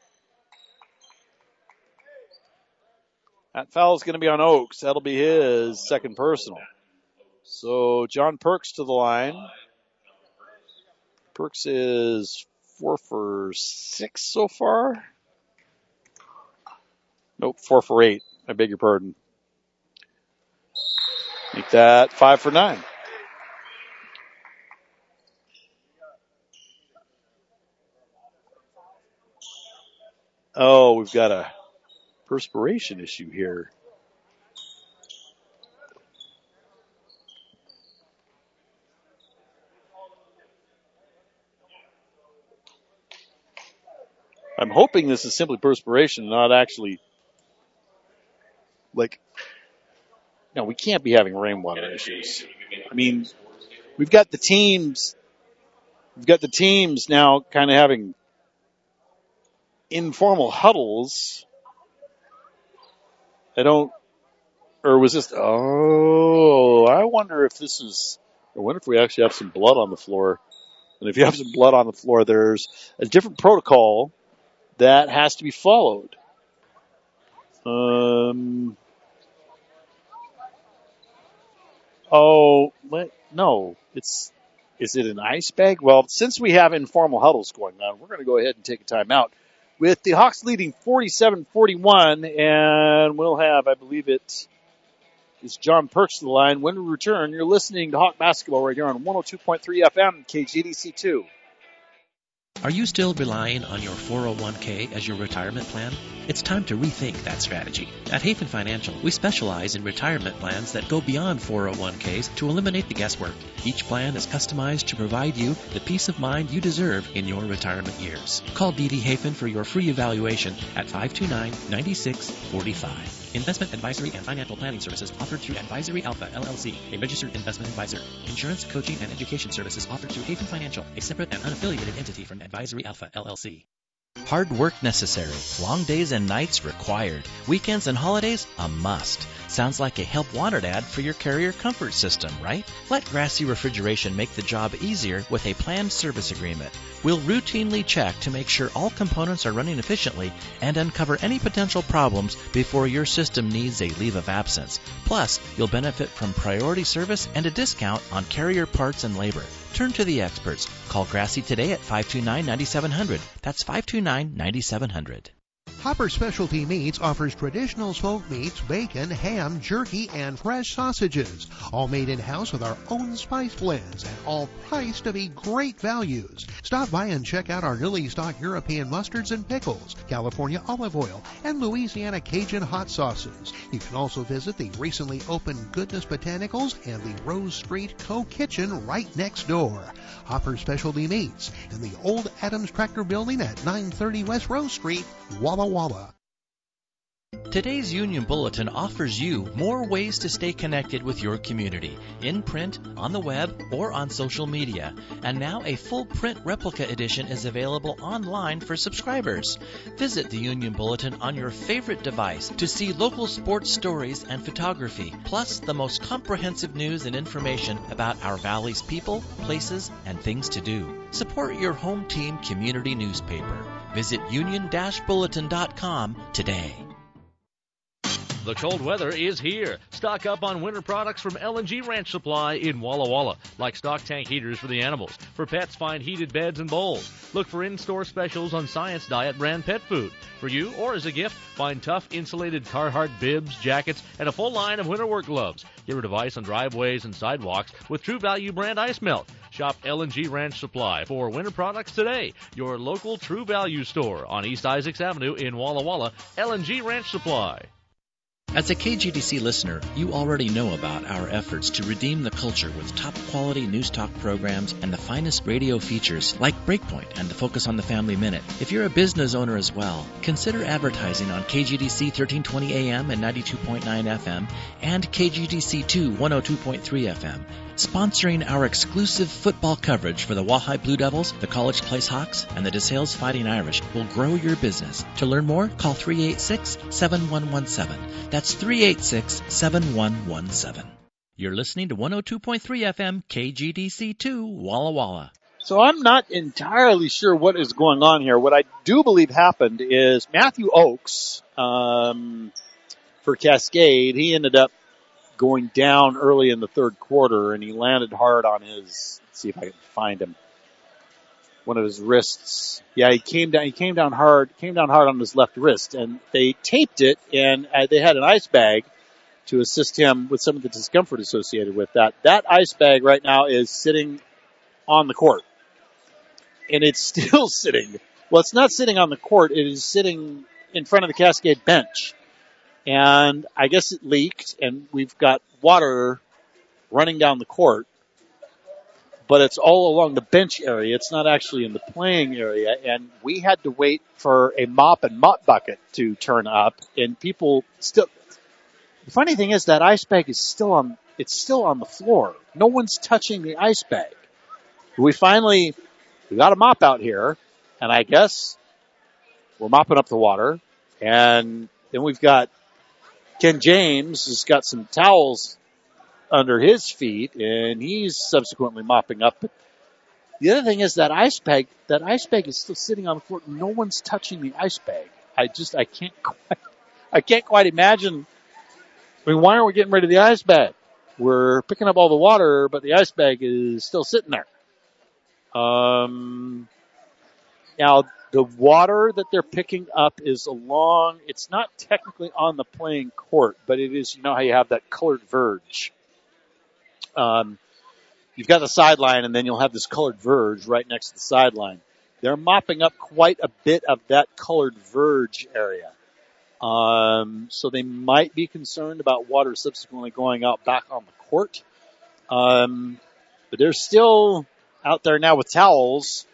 That foul is going to be on Oaks. That'll be his second personal. So John Perks to the line. Perks is four for six so far. Nope, four for eight. I beg your pardon. Make that five for nine. Oh, we've got a perspiration issue here. I'm hoping this is simply perspiration, not actually like, no, we can't be having rainwater issues. I mean, we've got the teams, we've got the teams now kind of having informal huddles. I don't, or was this, oh, I wonder if this is, I wonder if we actually have some blood on the floor. And if you have some blood on the floor, there's a different protocol that has to be followed. Um, oh, what? No, it's, is it an ice bag? Well, since we have informal huddles going on, we're going to go ahead and take a timeout with the Hawks leading forty-seven forty-one, and we'll have, I believe it is John Perks to the line. When we return, you're listening to Hawk Basketball right here on one oh two point three F M, K G D C two. Are you still relying on your four oh one k as your retirement plan? It's time to rethink that strategy. At Hafen Financial, we specialize in retirement plans that go beyond four oh one k's to eliminate the guesswork. Each plan is customized to provide you the peace of mind you deserve in your retirement years. Call D D Hafen for your free evaluation at five two nine, nine six four five. Investment advisory and financial planning services offered through Advisory Alpha, L L C, a registered investment advisor. Insurance, coaching, and education services offered through Hafen Financial, a separate and unaffiliated entity from Advisory Alpha, L L C. Hard work necessary. Long days and nights required. Weekends and holidays a must. Sounds like a help wanted ad for your Carrier comfort system, right? Let Grassy Refrigeration make the job easier with a planned service agreement. We'll routinely check to make sure all components are running efficiently and uncover any potential problems before your system needs a leave of absence. Plus, you'll benefit from priority service and a discount on Carrier parts and labor. Turn to the experts. Call Grassy today at five two nine, nine seven zero zero. That's five two nine, nine seven zero zero. Hopper Specialty Meats offers traditional smoked meats, bacon, ham, jerky, and fresh sausages, all made in-house with our own spice blends and all priced to be great values. Stop by and check out our newly stocked European mustards and pickles, California olive oil, and Louisiana Cajun hot sauces. You can also visit the recently opened Goodness Botanicals and the Rose Street Co-Kitchen right next door. Hopper Specialty Meats in the old Adams Tractor Building at nine thirty West Rose Street, Walla Walla. Today's Union Bulletin offers you more ways to stay connected with your community, in print, on the web, or on social media. And now a full print replica edition is available online for subscribers. Visit the Union Bulletin on your favorite device to see local sports stories and photography, plus the most comprehensive news and information about our valley's people, places, and things to do. Support your home team community newspaper. Visit union dash bulletin dot com today. The cold weather is here. Stock up on winter products from L and G Ranch Supply in Walla Walla, like stock tank heaters for the animals. For pets, find heated beds and bowls. Look for in-store specials on Science Diet brand pet food. For you or as a gift, find tough insulated Carhartt bibs, jackets, and a full line of winter work gloves. Get rid of ice on driveways and sidewalks with True Value brand ice melt. Shop L and G Ranch Supply for winter products today. Your local True Value store on East Isaacs Avenue in Walla Walla. L and G Ranch Supply. As a K G D C listener, you already know about our efforts to redeem the culture with top-quality news talk programs and the finest radio features like Breakpoint and the Focus on the Family Minute. If you're a business owner as well, consider advertising on K G D C thirteen twenty A M and ninety-two point nine F M and K G D C two one oh two point three F M. Sponsoring our exclusive football coverage for the Wahai Blue Devils, the College Place Hawks, and the DeSales Fighting Irish will grow your business. To learn more, call three eight six, seven one one seven. That's three eight six, seven one one seven. You're listening to one oh two point three F M, K G D C two, Walla Walla. So I'm not entirely sure what is going on here. What I do believe happened is Matthew Oakes, um, for Cascade, he ended up going down early in the third quarter, and he landed hard on his, let's see if I can find him, one of his wrists. Yeah, he came down, he came down hard, came down hard on his left wrist, and they taped it, and uh, they had an ice bag to assist him with some of the discomfort associated with that. That ice bag right now is sitting on the court, and it's still sitting. Well, it's not sitting on the court, it is sitting in front of the Cascade bench. And I guess it leaked, and we've got water running down the court. But it's all along the bench area. It's not actually in the playing area. And we had to wait for a mop and mop bucket to turn up. And people still, The funny thing is that ice bag is still on, it's still on the floor. No one's touching the ice bag. We finally, we got a mop out here, and I guess we're mopping up the water. And then we've got Ken James has got some towels under his feet, and he's subsequently mopping up. But the other thing is that ice bag, that ice bag is still sitting on the floor. No one's touching the ice bag. I just, I can't quite, I can't quite imagine. I mean, why aren't we getting rid of the ice bag? We're picking up all the water, but the ice bag is still sitting there. Um, now, the water that they're picking up is along, it's not technically on the playing court, but it is, you know how you have that colored verge. Um, you've got the sideline, and then you'll have this colored verge right next to the sideline. They're mopping up quite a bit of that colored verge area. Um, so they might be concerned about water subsequently going out back on the court. Um, but they're still out there now with towels.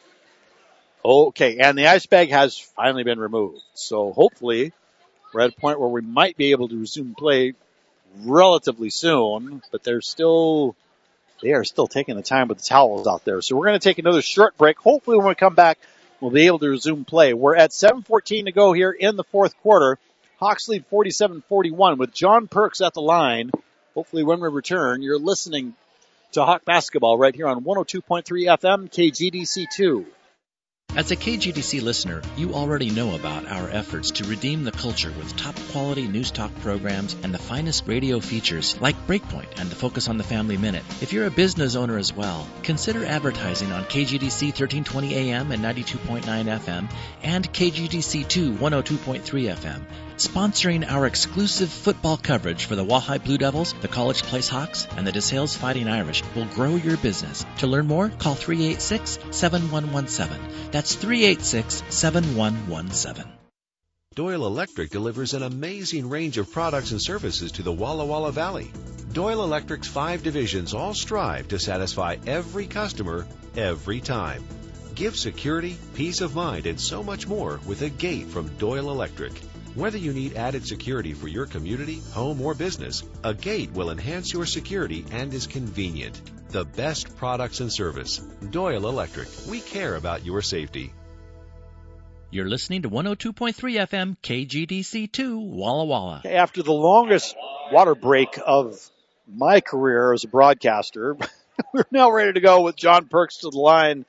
Okay, and the ice bag has finally been removed. So hopefully we're at a point where we might be able to resume play relatively soon, but they're still, they are still taking the time with the towels out there. So we're going to take another short break. Hopefully when we come back, we'll be able to resume play. We're at seven fourteen to go here in the fourth quarter. Hawks lead forty-seven forty-one with John Perks at the line. Hopefully when we return, you're listening to Hawk Basketball right here on one oh two point three F M, K G D C two. As a K G D C listener, you already know about our efforts to redeem the culture with top-quality news talk programs and the finest radio features like Breakpoint and the Focus on the Family Minute. If you're a business owner as well, consider advertising on K G D C thirteen twenty A M and ninety-two point nine F M and K G D C two one oh two point three F M. Sponsoring our exclusive football coverage for the Walleye Blue Devils, the College Place Hawks, and the DeSales Fighting Irish will grow your business. To learn more, call three eight six, seven one one seven. That's three eight six, seven one one seven. Doyle Electric delivers an amazing range of products and services to the Walla Walla Valley. Doyle Electric's five divisions all strive to satisfy every customer, every time. Give security, peace of mind, and so much more with a gate from Doyle Electric. Whether you need added security for your community, home, or business, a gate will enhance your security and is convenient. The best products and service. Doyle Electric. We care about your safety. You're listening to one oh two point three F M, K G D C two, Walla Walla. After the longest water break of my career as a broadcaster, we're now ready to go with John Perks to the line,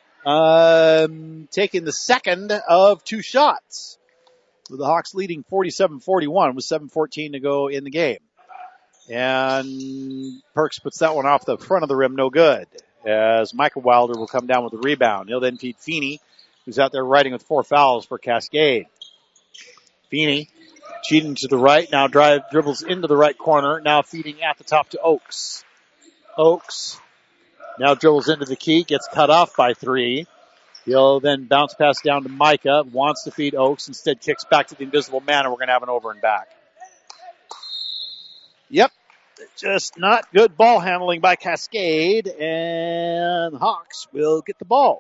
um, taking the second of two shots. With the Hawks leading forty-seven forty-one with seven fourteen to go in the game. And Perks puts that one off the front of the rim, no good. As Michael Wilder will come down with the rebound. He'll then feed Feeney, who's out there riding with four fouls for Cascade. Feeney cheating to the right, now drive dribbles into the right corner, now feeding at the top to Oakes. Oakes now dribbles into the key, gets cut off by three. He'll then bounce pass down to Micah, wants to feed Oakes, instead kicks back to the invisible man, and we're going to have an over and back. Yep, just not good ball handling by Cascade, and Hawks will get the ball.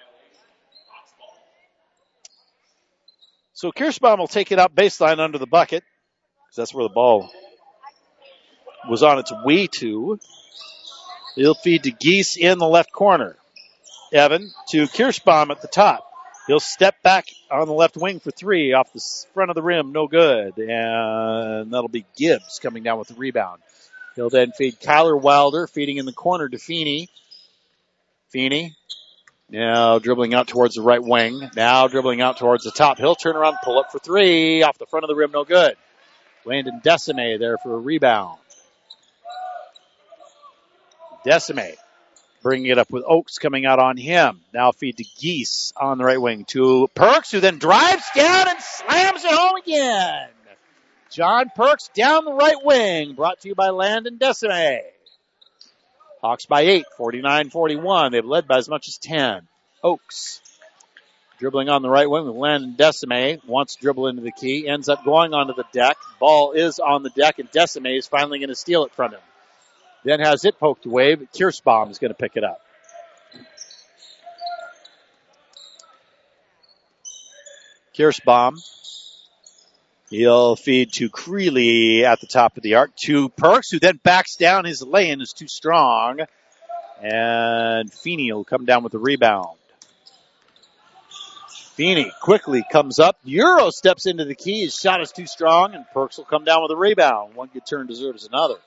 So Kirschbaum will take it up baseline under the bucket, because that's where the ball was on its way to. He'll feed to Geese in the left corner. Evan to Kirschbaum at the top. He'll step back on the left wing for three off the front of the rim. No good. And that'll be Gibbs coming down with the rebound. He'll then feed Kyler Wilder, feeding in the corner to Feeney. Feeney now dribbling out towards the right wing. Now dribbling out towards the top. He'll turn around, pull up for three off the front of the rim. No good. Landon Decime there for a rebound. Decime bringing it up with Oakes coming out on him. Now feed to Geese on the right wing to Perks, who then drives down and slams it home again. John Perks down the right wing, brought to you by Landon Decime. Hawks by eight, forty-nine forty-one. They've led by as much as ten. Oakes dribbling on the right wing with Landon Decime. Wants to dribble into the key, ends up going onto the deck. Ball is on the deck, and Decime is finally going to steal it from him. Then has it poked away, but Kirschbaum is going to pick it up. Kirschbaum He'll feed to Creeley at the top of the arc to Perks, who then backs down. His lay-in is too strong. And Feeney will come down with the rebound. Feeney quickly comes up. Euro steps into the key. His shot is too strong, and Perks will come down with a rebound. One good turn deserves another.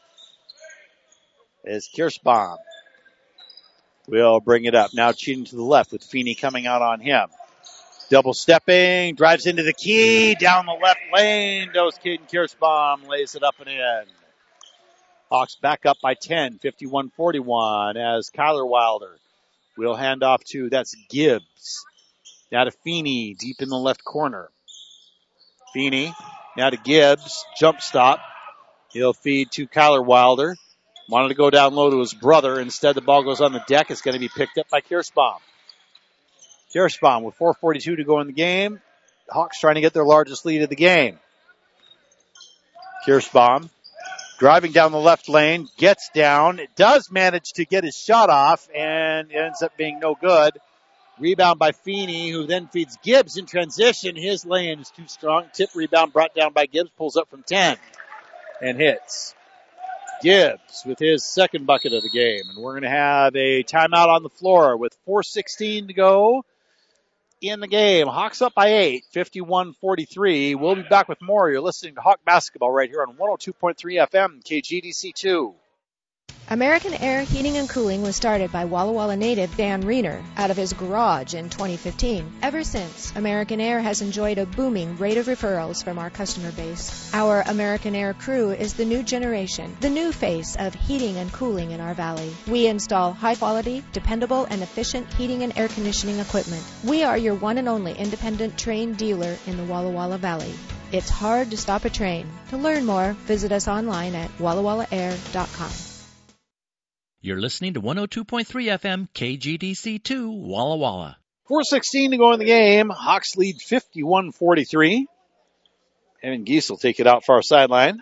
As Kirschbaum will bring it up. Now cheating to the left with Feeney coming out on him. Double stepping, drives into the key, down the left lane, goes Caden Kirschbaum, lays it up and in. Hawks back up by ten, fifty-one forty-one, as Kyler Wilder will hand off to, that's Gibbs. Now to Feeney, deep in the left corner. Feeney, now to Gibbs, jump stop. He'll feed to Kyler Wilder. Wanted to go down low to his brother. Instead, the ball goes on the deck. It's going to be picked up by Kirschbaum. Kirschbaum with four forty-two to go in the game. Hawks trying to get their largest lead of the game. Kirschbaum driving down the left lane, gets down, does manage to get his shot off, and it ends up being no good. Rebound by Feeney, who then feeds Gibbs in transition. His lane is too strong. Tip rebound brought down by Gibbs, pulls up from ten and hits. Gibbs with his second bucket of the game. And we're going to have a timeout on the floor with four sixteen to go in the game. Hawks up by eight, fifty-one forty-three. We'll be back with more. You're listening to Hawk Basketball right here on one oh two point three F M, K G D C two. American Air Heating and Cooling was started by Walla Walla native Dan Reiner out of his garage in twenty fifteen. Ever since, American Air has enjoyed a booming rate of referrals from our customer base. Our American Air crew is the new generation, the new face of heating and cooling in our valley. We install high-quality, dependable, and efficient heating and air conditioning equipment. We are your one and only independent train dealer in the Walla Walla Valley. It's hard to stop a train. To learn more, visit us online at walla walla air dot com. You're listening to one oh two point three F M, K G D C two, Walla Walla. four sixteen to go in the game. Hawks lead fifty-one forty-three. Evan Geese will take it out far sideline.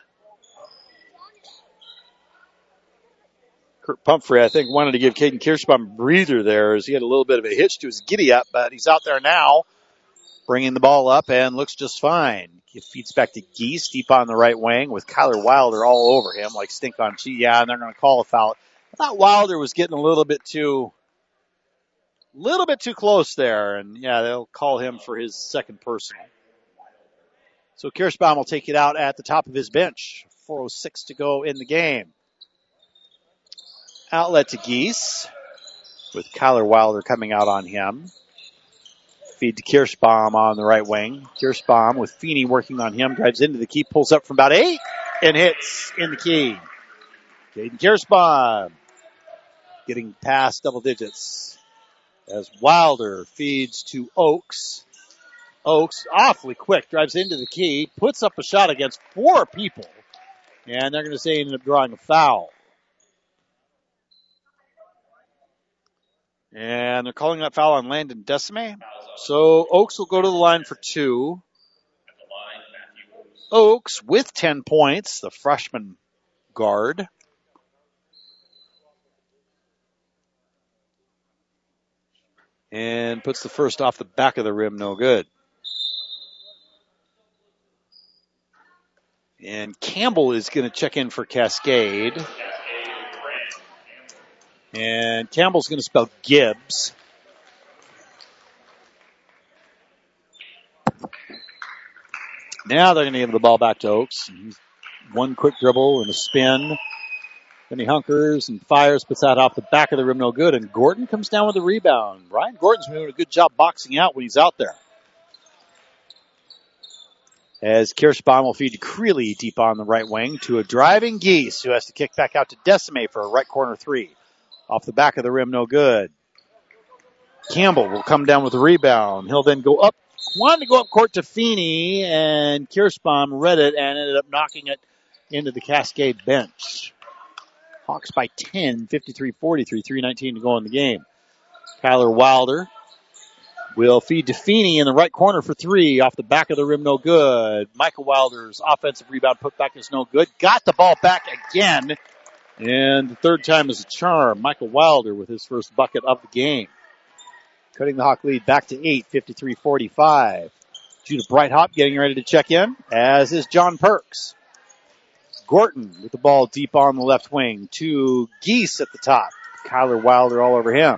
Kurt Pumphrey, I think, wanted to give Caden Kirschbaum a breather there as he had a little bit of a hitch to his giddy-up, but he's out there now, bringing the ball up and looks just fine. He feeds back to Geese deep on the right wing with Kyler Wilder all over him like stink on cheese. Yeah, and they're going to call a foul. I thought Wilder was getting a little bit too, little bit too close there, and yeah, they'll call him for his second personal. So Kirschbaum will take it out at the top of his bench. four oh six to go in the game. Outlet to Geese with Kyler Wilder coming out on him. Feed to Kirschbaum on the right wing. Kirschbaum with Feeney working on him, drives into the key, pulls up from about eight, and hits in the key. Caden Kirschbaum getting past double digits as Wilder feeds to Oakes. Oakes, awfully quick, drives into the key, puts up a shot against four people, and they're going to say he ended up drawing a foul. And they're calling that foul on Landon Decime. So Oakes will go to the line for two. Oakes with ten points, the freshman guard. And puts the first off the back of the rim, no good. And Campbell is going to check in for Cascade. And Campbell's going to spell Gibbs. Now they're going to give the ball back to Oakes. One quick dribble and a spin. Then he hunkers and fires, puts that off the back of the rim, no good. And Gordon comes down with the rebound. Ryan Gordon's been doing a good job boxing out when he's out there. As Kirschbaum will feed to Creeley deep on the right wing to a driving Geese, who has to kick back out to Decime for a right corner three. Off the back of the rim, no good. Campbell will come down with the rebound. He'll then go up, wanted to go up court to Feeney, and Kirschbaum read it and ended up knocking it into the Cascade bench. Hawks by ten, fifty-three forty-three, three nineteen to go in the game. Kyler Wilder will feed to Feeney in the right corner for three. Off the back of the rim, no good. Michael Wilder's offensive rebound put back is no good. Got the ball back again. And the third time is a charm. Michael Wilder with his first bucket of the game. Cutting the Hawk lead back to eight, fifty-three forty-five. Judah Breithaupt getting ready to check in, as is John Perks. Gorton with the ball deep on the left wing to Geese at the top. Kyler Wilder all over him.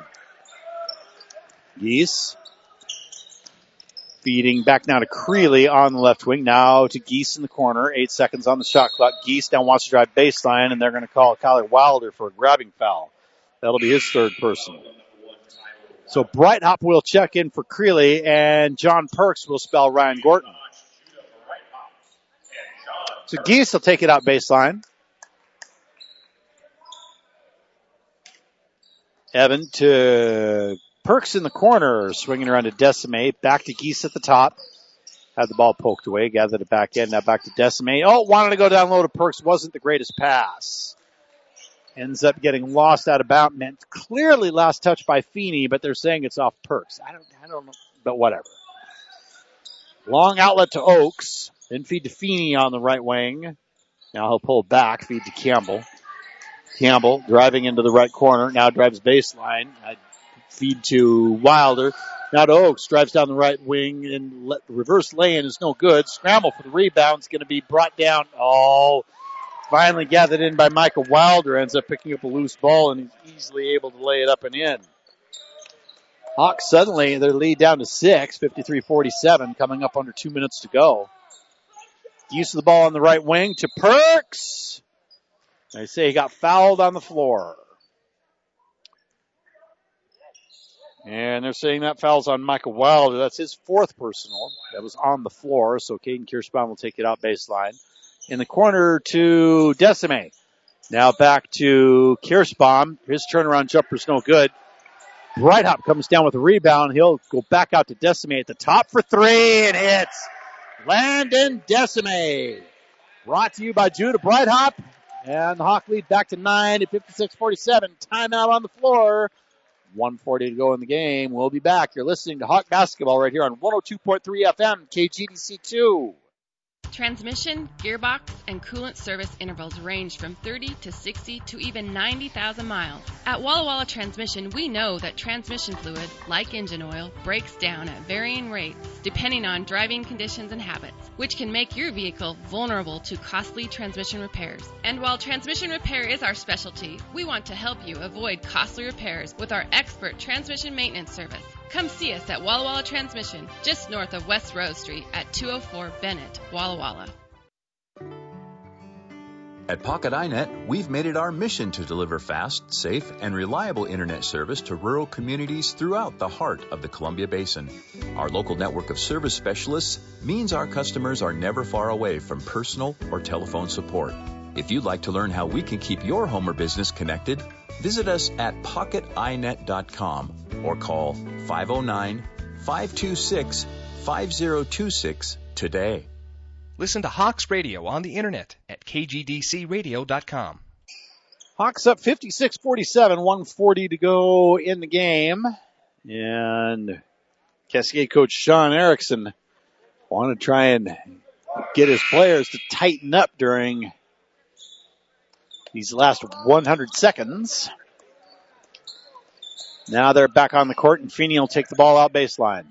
Geese feeding back now to Creeley on the left wing. Now to Geese in the corner. Eight seconds on the shot clock. Geese now wants to drive baseline, and they're going to call Kyler Wilder for a grabbing foul. That'll be his third personal. So Breithaupt will check in for Creeley, and John Perks will spell Ryan Gorton. So Geese will take it out baseline. Evan to Perks in the corner, swinging around to Decimate. Back to Geese at the top. Had the ball poked away, gathered it back in. Now back to Decimate. Oh, wanted to go down low to Perks. Wasn't the greatest pass. Ends up getting lost out of bounds. Meant clearly last touch by Feeney, but they're saying it's off Perks. I don't, I don't know, but whatever. Long outlet to Oakes. Then feed to Feeney on the right wing. Now he'll pull back, feed to Campbell. Campbell driving into the right corner. Now drives baseline. Uh, feed to Wilder. Now to Oakes. Drives down the right wing and let, reverse lay-in is no good. Scramble for the rebound is going to be brought down. Oh, finally gathered in by Michael Wilder. Ends up picking up a loose ball and he's easily able to lay it up and in. Hawks suddenly, their lead down to six, fifty-three forty-seven, coming up under two minutes to go. Use of the ball on the right wing to Perks. They say he got fouled on the floor. And they're saying that foul's on Michael Wilder. That's his fourth personal. That was on the floor, so Caden Kirschbaum will take it out baseline. In the corner to Decimate. Now back to Kirschbaum. His turnaround jumper's no good. Breithaupt comes down with a rebound. He'll go back out to Decimate at the top for three and hits. Landon Decimate. Brought to you by Judah Breithaupt. And the Hawk lead back to nine at fifty-six forty-seven. Timeout on the floor. one forty to go in the game. We'll be back. You're listening to Hawk Basketball right here on one oh two point three F M, K G D C two. Transmission, gearbox, and coolant service intervals range from thirty to sixty to even ninety thousand miles. At Walla Walla Transmission, we know that transmission fluid, like engine oil, breaks down at varying rates depending on driving conditions and habits, which can make your vehicle vulnerable to costly transmission repairs. And while transmission repair is our specialty, we want to help you avoid costly repairs with our expert transmission maintenance service. Come see us at Walla Walla Transmission, just north of West Rose Street at two oh four Bennett, Walla Walla. At Pocket iNet, we've made it our mission to deliver fast, safe, and reliable internet service to rural communities throughout the heart of the Columbia Basin. Our local network of service specialists means our customers are never far away from personal or telephone support. If you'd like to learn how we can keep your home or business connected, visit us at pocket i net dot com or call five oh nine, five two six, five oh two six today. Listen to Hawks Radio on the internet at K G D C radio dot com. Hawks up fifty-six forty-seven, one forty to go in the game. And Cascade coach Sean Erickson wanted to try and get his players to tighten up during these last one hundred seconds. Now they're back on the court, and Feeney will take the ball out baseline.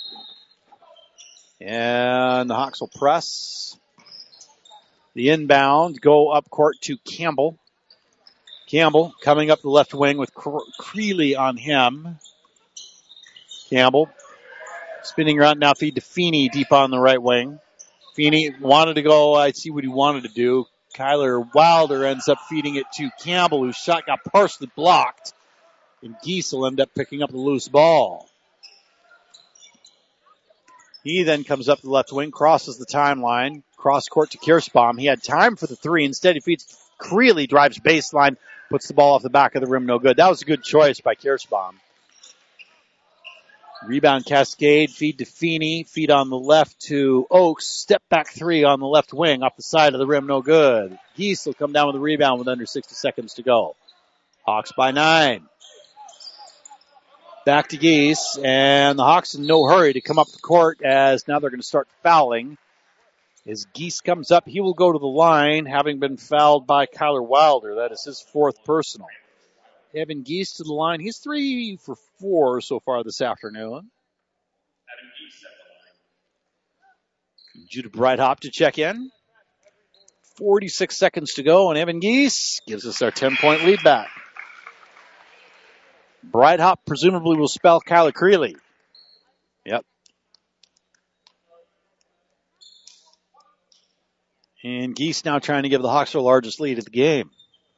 And the Hawks will press. The inbound, go up court to Campbell. Campbell coming up the left wing with Creeley on him. Campbell spinning around now, feed to Feeney deep on the right wing. Feeney wanted to go, I see what he wanted to do. Kyler Wilder ends up feeding it to Campbell, whose shot got partially blocked. And Geese will end up picking up the loose ball. He then comes up the left wing, crosses the timeline, cross court to Kirschbaum. He had time for the three. Instead, he feeds Creeley, drives baseline, puts the ball off the back of the rim. No good. That was a good choice by Kirschbaum. Rebound Cascade, feed to Feeney, feed on the left to Oakes, step back three on the left wing, off the side of the rim, no good. Geese will come down with a rebound with under sixty seconds to go. Hawks by nine. Back to Geese, and the Hawks in no hurry to come up the court as now they're going to start fouling. As Geese comes up, he will go to the line, having been fouled by Kyler Wilder. That is his fourth personal. Evan Geese to the line. He's three for four so far this afternoon. Judah Breithaupt to check in. forty-six seconds to go, and Evan Geese gives us our ten-point lead back. Breithaupt presumably will spell Kyler Creeley. Yep. And Geese now trying to give the Hawks their largest lead of the game.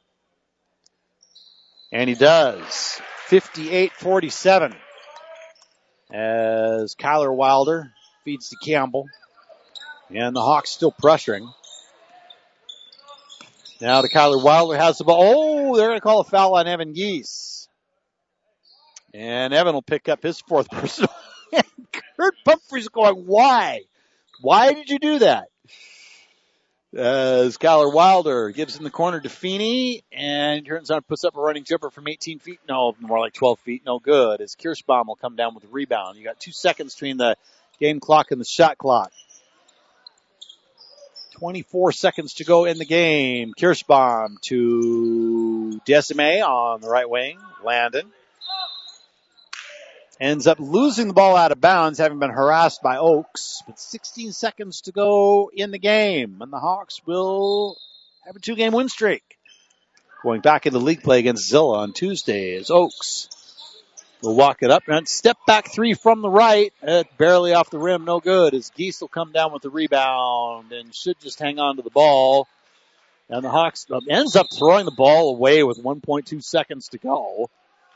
And he does. fifty-eight forty-seven. As Kyler Wilder feeds to Campbell. And the Hawks still pressuring. Now to Kyler Wilder, has the ball. Oh, they're going to call a foul on Evan Geese. And Evan will pick up his fourth personal. Kurt Pumphrey's going, why? Why did you do that? As Kyler Wilder gives in the corner to Feeney, and turns on, puts up a running jumper from eighteen feet. No, more like twelve feet. No good. As Kirschbaum will come down with a rebound. You got two seconds between the game clock and the shot clock. twenty-four seconds to go in the game. Kirschbaum to Desime on the right wing. Landon ends up losing the ball out of bounds, having been harassed by Oaks. But sixteen seconds to go in the game, and the Hawks will have a two-game win streak. Going back into league play against Zilla on Tuesday is Oaks. Will walk it up and step back three from the right. Uh, barely off the rim, no good. As Geese will come down with the rebound and should just hang on to the ball. And the Hawks uh, ends up throwing the ball away with one point two seconds to go.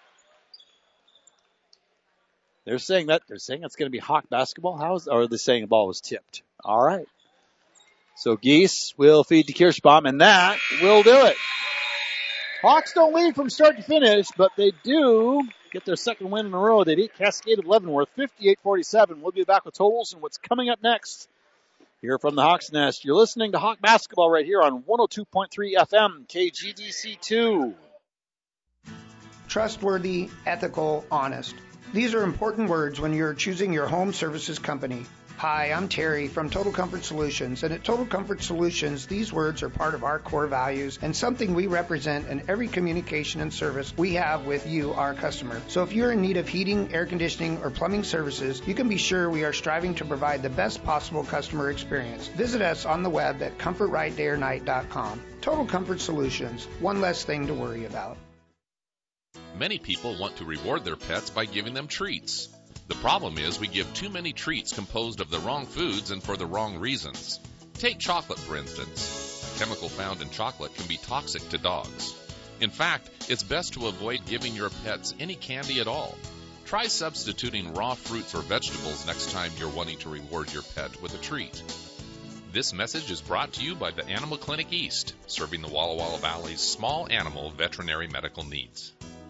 They're saying that they're saying it's going to be Hawk basketball. How is, or are they saying the ball was tipped? All right. So Geese will feed to Kirschbaum, and that will do it. Hawks don't lead from start to finish, but they do get their second win in a row. They beat Cascade of Leavenworth fifty-eight forty-seven. We'll be back with totals and what's coming up next here from the Hawks Nest. You're listening to Hawk Basketball right here on one oh two point three F M, K G D C two. Trustworthy, ethical, honest. These are important words when you're choosing your home services company. Hi, I'm Terry from Total Comfort Solutions, and at Total Comfort Solutions, these words are part of our core values and something we represent in every communication and service we have with you, our customer. So if you're in need of heating, air conditioning, or plumbing services, you can be sure we are striving to provide the best possible customer experience. Visit us on the web at comfort right day or night dot com. Total Comfort Solutions, one less thing to worry about. Many people want to reward their pets by giving them treats. The problem is we give too many treats composed of the wrong foods and for the wrong reasons. Take chocolate, for instance. A chemical found in chocolate can be toxic to dogs. In fact, it's best to avoid giving your pets any candy at all. Try substituting raw fruits or vegetables next time you're wanting to reward your pet with a treat. This message is brought to you by the Animal Clinic East, serving the Walla Walla Valley's small animal veterinary medical needs.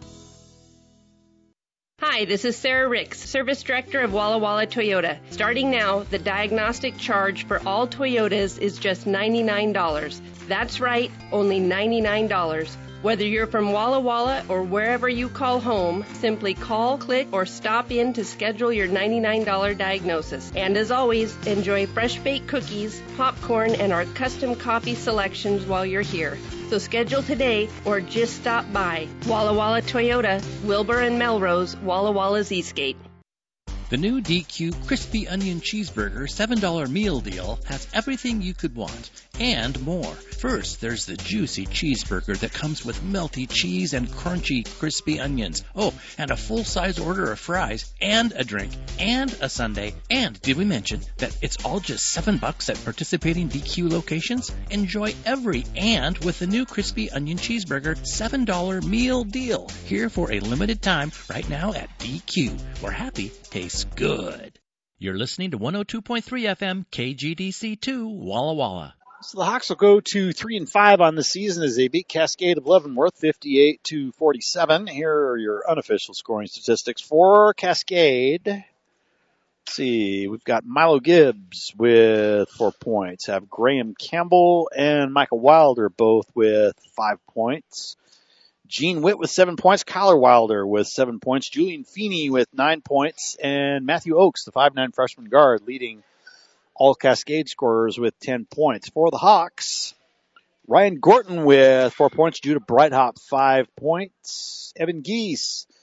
Hi, this is Sarah Ricks, Service Director of Walla Walla Toyota. Starting now, the diagnostic charge for all Toyotas is just ninety-nine dollars. That's right, only ninety-nine dollars. Whether you're from Walla Walla or wherever you call home, simply call, click, or stop in to schedule your ninety-nine dollars diagnosis. And as always, enjoy fresh baked cookies, popcorn, and our custom coffee selections while you're here. So schedule today or just stop by. Walla Walla Toyota, Wilbur and Melrose, Walla Walla's Eastgate. The new D Q Crispy Onion Cheeseburger seven dollar meal deal has everything you could want and more. First, there's the juicy cheeseburger that comes with melty cheese and crunchy crispy onions. Oh, and a full-size order of fries and a drink and a sundae. And did we mention that it's all just seven bucks at participating D Q locations? Enjoy every and with the new Crispy Onion Cheeseburger seven dollar meal deal. Here for a limited time right now at D Q, where happy tastes good. You're listening to one oh two point three F M, K G D C two, Walla Walla. So the Hawks will go to three and five on the season as they beat Cascade of Leavenworth fifty-eight to forty-seven. Here are your unofficial scoring statistics for Cascade. Let's see, we've got Milo Gibbs with four points. Have Graham Campbell and Michael Wilder both with five points. Gene Witt with seven points. Kyler Wilder with seven points. Julian Feeney with nine points. And Matthew Oaks, the five nine freshman guard, leading all Cascade scorers with ten points. For the Hawks, Ryan Gorton with four points. Judah Breithaupt, five points. Evan Geese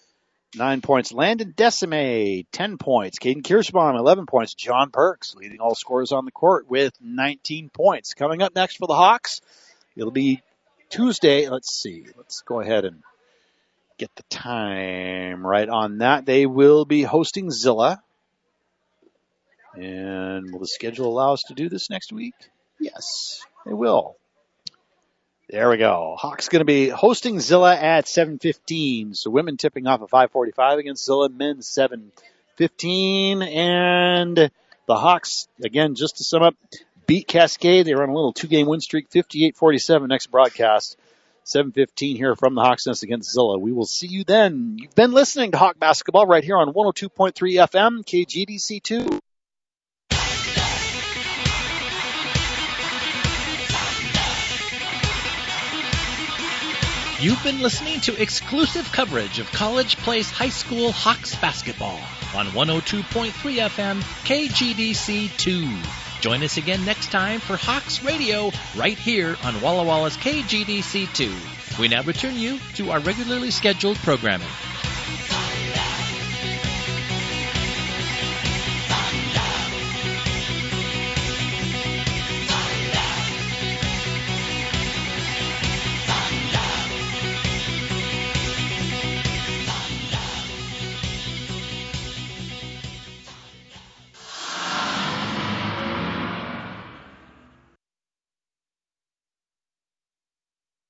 Nine points. Landon Decime, ten points. Caden Kirschbaum, eleven points. John Perks leading all scorers on the court with nineteen points. Coming up next for the Hawks, it'll be Tuesday. Let's see. Let's go ahead and get the time right on that. They will be hosting Zilla. And will the schedule allow us to do this next week? Yes, they will. There we go. Hawks going to be hosting Zilla at seven fifteen. So women tipping off at five forty-five against Zilla, men seven fifteen. And the Hawks, again, just to sum up, beat Cascade. They were on a little two-game win streak, fifty-eight forty-seven. Next broadcast, seven fifteen here from the Hawks Nest against Zilla. We will see you then. You've been listening to Hawk Basketball right here on one oh two point three F M, K G D C two. You've been listening to exclusive coverage of College Place High School Hawks basketball on one oh two point three F M K G D C two. Join us again next time for Hawks Radio right here on Walla Walla's K G D C two. We now return you to our regularly scheduled programming.